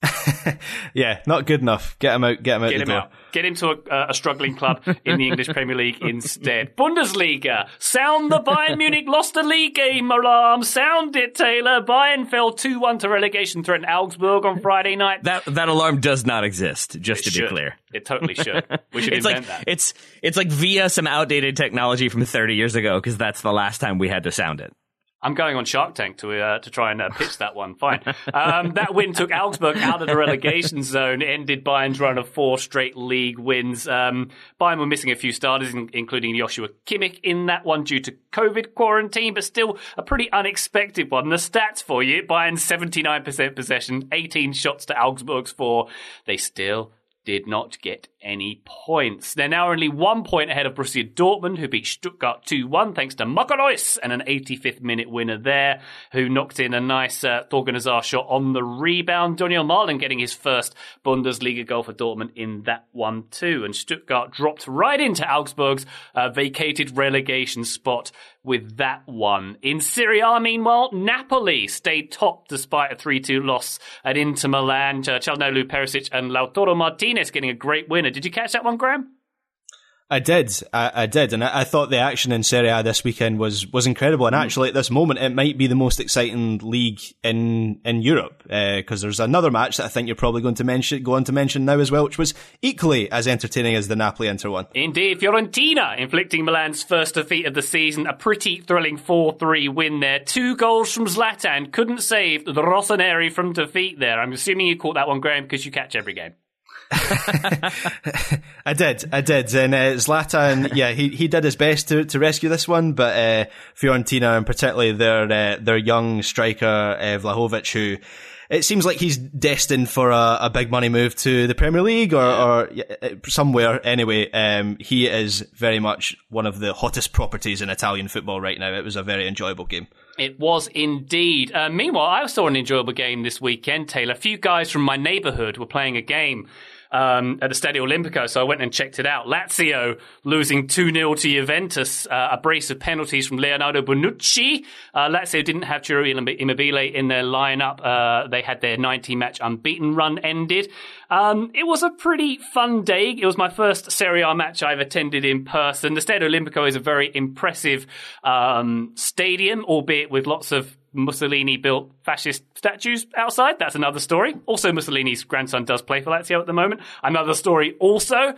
Yeah, not good enough. Get him out. Get him out. Get the him door. out. Get him to a struggling club in the English Premier League instead. Bundesliga. Sound the Bayern Munich lost a league game alarm. Sound it, Taylor. Bayern fell 2-1 to relegation threatened Augsburg on Friday night. That alarm does not exist, just to be clear. It totally should. We should invent that. It's like via some outdated technology from 30 years ago, because that's the last time we had to sound it. I'm going on Shark Tank to try and pitch that one. Fine. That win took Augsburg out of the relegation zone, ended Bayern's run of 4 straight league wins. Bayern were missing a few starters, including Joshua Kimmich in that one due to COVID quarantine, but still a pretty unexpected one. The stats for you: Bayern's 79% possession, 18 shots to Augsburg's 4. They still did not get any points. They're now only 1 point ahead of Borussia Dortmund, who beat Stuttgart 2-1 thanks to Marco Reus and an 85th minute winner there, who knocked in a nice Thorgan Hazard shot on the rebound. Daniel Marlin getting his first Bundesliga goal for Dortmund in that one too. And Stuttgart dropped right into Augsburg's vacated relegation spot with that one. In Serie A, meanwhile, Napoli stayed top despite a 3-2 loss at Inter Milan. Çalhanoğlu, Perisic and Lautaro Martinez getting a great winner. Did you catch that one, Graham? I did, and I thought the action in Serie A this weekend was incredible. And actually, at this moment, it might be the most exciting league in Europe, because there's another match that I think you're probably going to go on to mention now as well, which was equally as entertaining as the Napoli-Inter one. Indeed, Fiorentina inflicting Milan's first defeat of the season, a pretty thrilling 4-3 win there. 2 goals from Zlatan, couldn't save the Rossoneri from defeat there. I'm assuming you caught that one, Graham, because you catch every game. I did, and Zlatan, yeah, he did his best to rescue this one, but Fiorentina, and particularly their young striker Vlahovic, who it seems like he's destined for a big money move to the Premier League or somewhere. Anyway, he is very much one of the hottest properties in Italian football right now. It was a very enjoyable game. It was indeed. Meanwhile, I saw an enjoyable game this weekend, Taylor. A few guys from my neighbourhood were playing a game at the Stadio Olimpico, so I went and checked it out. Lazio losing 2-0 to Juventus, a brace of penalties from Leonardo Bonucci. Lazio didn't have Ciro Immobile in their lineup. They had their 90-match unbeaten run ended. It was a pretty fun day. It was my first Serie A match I've attended in person. The Stadio Olimpico is a very impressive stadium, albeit with lots of Mussolini-built fascist statues outside. That's another story. Also, Mussolini's grandson does play for Lazio at the moment. Another story also.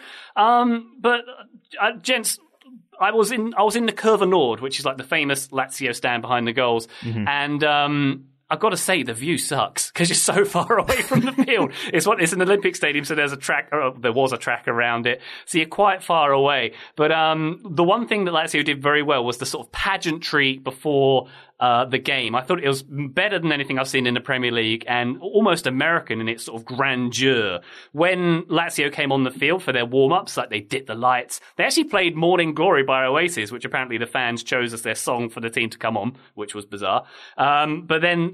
Gents, I was in the Curva Nord, which is like the famous Lazio stand behind the goals. Mm-hmm. And I've got to say, the view sucks because you're so far away from the field. It's an Olympic stadium, so there's a track, or there was a track around it, so you're quite far away. But the one thing that Lazio did very well was the sort of pageantry before the game. I thought it was better than anything I've seen in the Premier League and almost American in its sort of grandeur. When Lazio came on the field for their warm-ups, like they did the lights, they actually played Morning Glory by Oasis, which apparently the fans chose as their song for the team to come on, which was bizarre. But then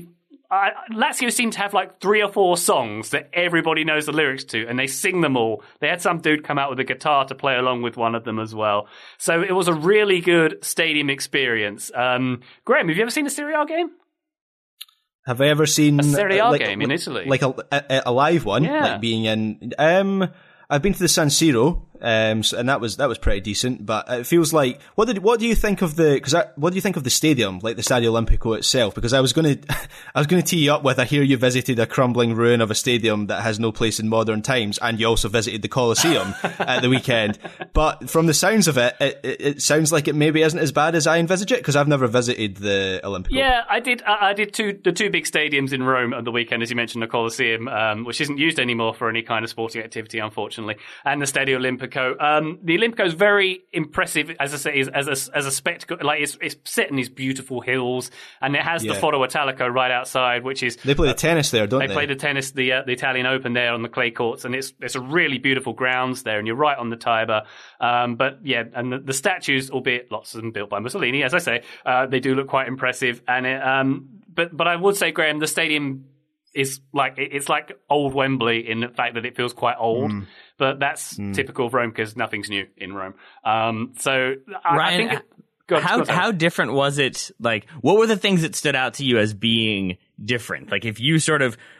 Lazio seem to have like 3 or 4 songs that everybody knows the lyrics to, and they sing them all. They had some dude come out with a guitar to play along with one of them as well. So it was a really good stadium experience. Graham, have you ever seen a Serie A game? Have I ever seen a Serie A game in Italy? Like a live one? Yeah. Like being in... I've been to the San Siro, and that was pretty decent. But it feels like what do you think of the stadium, like the Stadio Olimpico itself? Because I was going to tee you up with, I hear you visited a crumbling ruin of a stadium that has no place in modern times, and you also visited the Colosseum at the weekend. But from the sounds of it, it sounds like it maybe isn't as bad as I envisage it, because I've never visited the Olimpico. Yeah, I did. I did the 2 big stadiums in Rome at the weekend, as you mentioned, the Colosseum, which isn't used anymore for any kind of sporting activity, unfortunately. And the Stadio Olimpico. The Olimpico is very impressive, as I say, as a spectacle. Like it's set in these beautiful hills, and it has the Foro Italico right outside, which is they play the tennis there, don't they? They play the tennis, the Italian Open there on the clay courts, and it's a really beautiful grounds there, and you're right on the Tiber. But yeah, and the statues, albeit lots of them built by Mussolini, as I say, they do look quite impressive. And but I would say, Graham, the stadium is like it's like old Wembley in the fact that it feels quite old. But that's typical of Rome because nothing's new in Rome. So Ryan, I think how different was it? Like, what were the things that stood out to you as being different? Like, if you sort of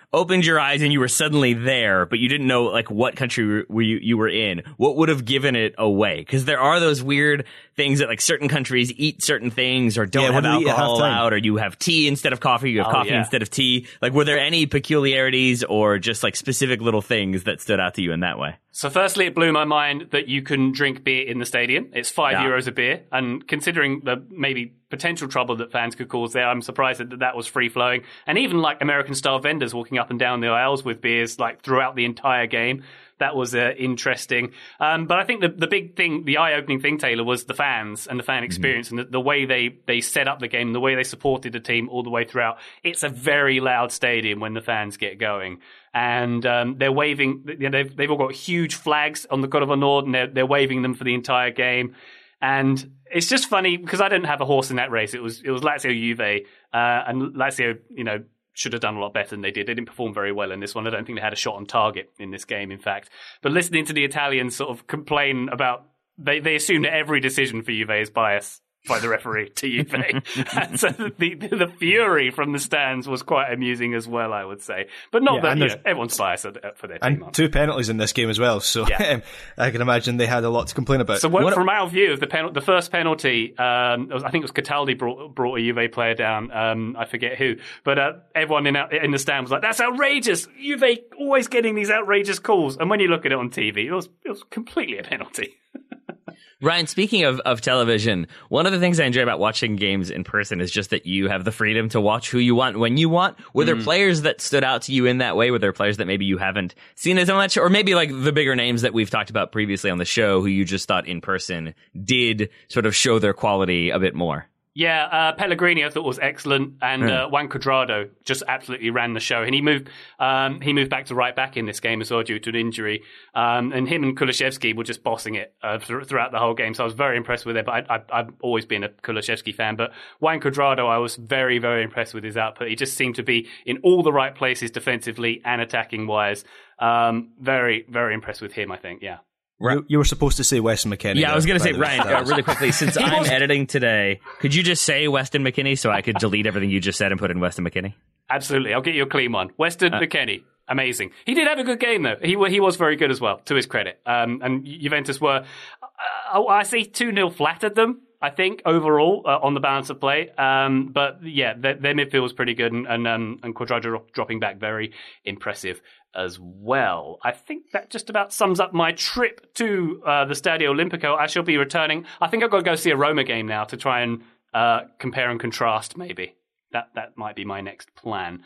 opened your eyes and you were suddenly there, but you didn't know like what country you were in, what would have given it away? Because there are those weird things that like certain countries eat certain things or don't have alcohol allowed, or you have tea instead of coffee, you have coffee instead of tea. Like, were there any peculiarities or just like specific little things that stood out to you in that way? So firstly, it blew my mind that you can drink beer in the stadium. It's €5 a beer. And considering the maybe potential trouble that fans could cause there, I'm surprised that was free-flowing. And even like American-style vendors walking up and down the aisles with beers like throughout the entire game. That was interesting. But I think the big thing, the eye-opening thing, Taylor, was the fans and the fan experience and the way they set up the game, the way they supported the team all the way throughout. It's a very loud stadium when the fans get going. And they're waving, they've all got huge flags on the God of Nord, and they're waving them for the entire game. And it's just funny because I didn't have a horse in that race. It was Lazio Juve, and Lazio, should have done a lot better than they did. They didn't perform very well in this one. I don't think they had a shot on target in this game, in fact. But listening to the Italians sort of complain about, they assume that every decision for Juve is biased by the referee to Juve. And so the fury from the stands was quite amusing as well, I would say. But not that everyone's biased for their team. And 2 penalties in this game as well, so I can imagine they had a lot to complain about. So from our view of the first penalty, I think it was Cataldi brought a Juve player down. I forget who, but everyone in the stand was like, "That's outrageous! Juve always getting these outrageous calls." And when you look at it on TV, it was completely a penalty. Ryan, speaking of television, one of the things I enjoy about watching games in person is just that you have the freedom to watch who you want when you want. Were there players that stood out to you in that way? Were there players that maybe you haven't seen as much? Or maybe like the bigger names that we've talked about previously on the show who you just thought in person did sort of show their quality a bit more? Yeah, Pellegrini I thought was excellent, and Juan Cuadrado just absolutely ran the show. And he moved back to right back in this game as well due to an injury. And him and Kulusevski were just bossing it throughout the whole game. So I was very impressed with it. But I've always been a Kulusevski fan. But Juan Cuadrado, I was very, very impressed with his output. He just seemed to be in all the right places defensively and attacking wise. Very, very impressed with him, I think. Yeah. You were supposed to say Weston McKennie. Yeah, I was going to say, Ryan, really quickly, since I'm editing today, could you just say Weston McKennie so I could delete everything you just said and put in Weston McKennie? Absolutely. I'll get you a clean one. Weston McKennie. Amazing. He did have a good game, though. He was very good as well, to his credit. And Juventus were, I say 2-0 flattered them, I think, overall, on the balance of play. But yeah, their midfield was pretty good, and Cuadrado dropping back, very impressive as well. I think that just about sums up my trip to the Stadio Olimpico. I shall be returning. I think I've got to go see a Roma game now to try and compare and contrast, maybe. That might be my next plan.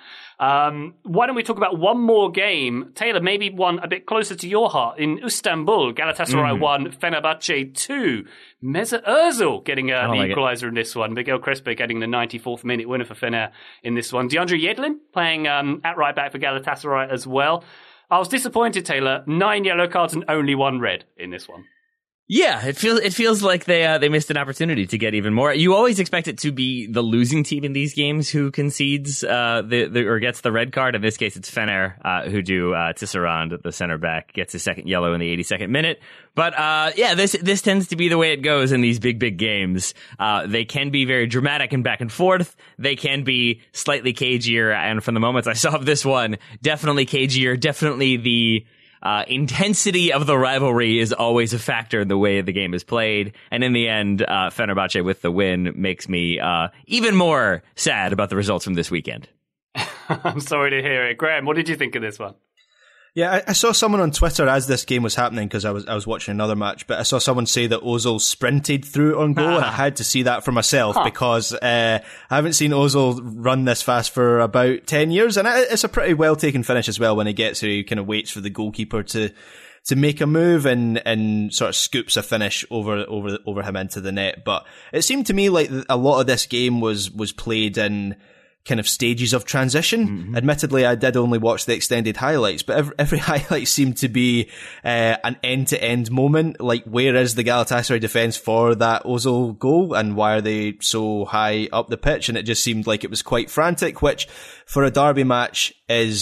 Why don't we talk about one more game? Taylor, maybe one a bit closer to your heart. In Istanbul, Galatasaray 1, Fenerbahce 2. Mesut Ozil getting the equaliser in this one. Miguel Crespo getting the 94th minute winner for Fener in this one. DeAndre Yedlin playing at right back for Galatasaray as well. I was disappointed, Taylor. 9 yellow cards and only 1 red in this one. Yeah, it feels like they missed an opportunity to get even more. You always expect it to be the losing team in these games who concedes or gets the red card. In this case, it's Fener who do. Tisserand, the center back, gets his second yellow in the 82nd minute. But this tends to be the way it goes in these big games. They can be very dramatic and back and forth. They can be slightly cagier, and from the moments I saw of this one, definitely cagier. Definitely the intensity of the rivalry is always a factor in the way the game is played. And in the end, Fenerbahce with the win makes me even more sad about the results from this weekend. I'm sorry to hear it. Graham, what did you think of this one? Yeah, I saw someone on Twitter as this game was happening, because I was watching another match, but I saw someone say that Ozil sprinted through on goal, and I had to see that for myself, because I haven't seen Ozil run this fast for about 10 years, and it's a pretty well taken finish as well when he gets here. He kind of waits for the goalkeeper to make a move and sort of scoops a finish over him into the net. But it seemed to me like a lot of this game was played in kind of stages of transition. Mm-hmm. Admittedly, I did only watch the extended highlights, but every highlight seemed to be an end-to-end moment. Like, where is the Galatasaray defence for that Ozil goal, and why are they so high up the pitch? And it just seemed like it was quite frantic, which for a derby match is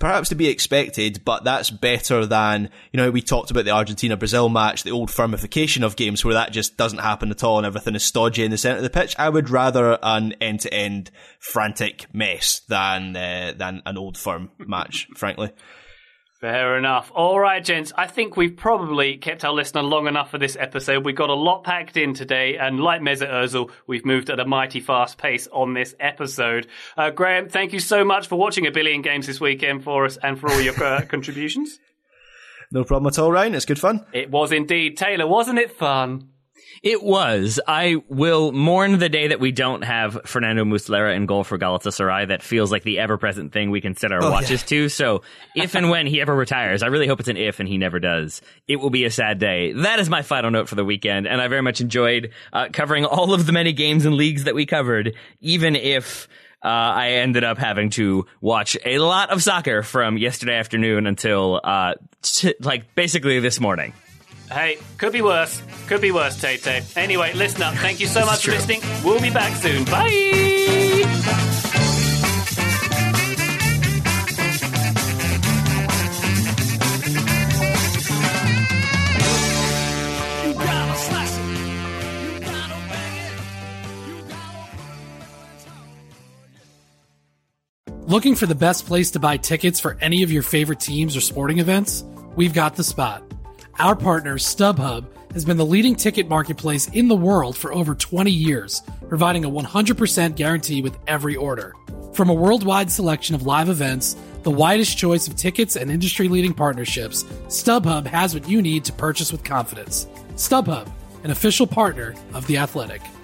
perhaps to be expected, but that's better than, we talked about the Argentina-Brazil match, the old firmification of games where that just doesn't happen at all and everything is stodgy in the centre of the pitch. I would rather an end-to-end frantic mess than an old firm match, frankly. Fair enough. All right, gents. I think we've probably kept our listener long enough for this episode. We got a lot packed in today, and like Mesut Ozil, we've moved at a mighty fast pace on this episode. Graham, thank you so much for watching 1 billion games this weekend for us and for all your contributions. No problem at all, Ryan. It's good fun. It was indeed. Taylor, wasn't it fun? It was. I will mourn the day that we don't have Fernando Muslera in goal for Galatasaray. That feels like the ever-present thing we can set our watches to. So if and when he ever retires, I really hope it's an if and he never does, it will be a sad day. That is my final note for the weekend, and I very much enjoyed covering all of the many games and leagues that we covered, even if I ended up having to watch a lot of soccer from yesterday afternoon until basically this morning. Hey, could be worse. Could be worse, Tay-Tay. Anyway, listen up. Thank you so much for listening. We'll be back soon. Bye! Looking for the best place to buy tickets for any of your favorite teams or sporting events? We've got the spot. Our partner, StubHub, has been the leading ticket marketplace in the world for over 20 years, providing a 100% guarantee with every order. From a worldwide selection of live events, the widest choice of tickets and industry-leading partnerships, StubHub has what you need to purchase with confidence. StubHub, an official partner of The Athletic.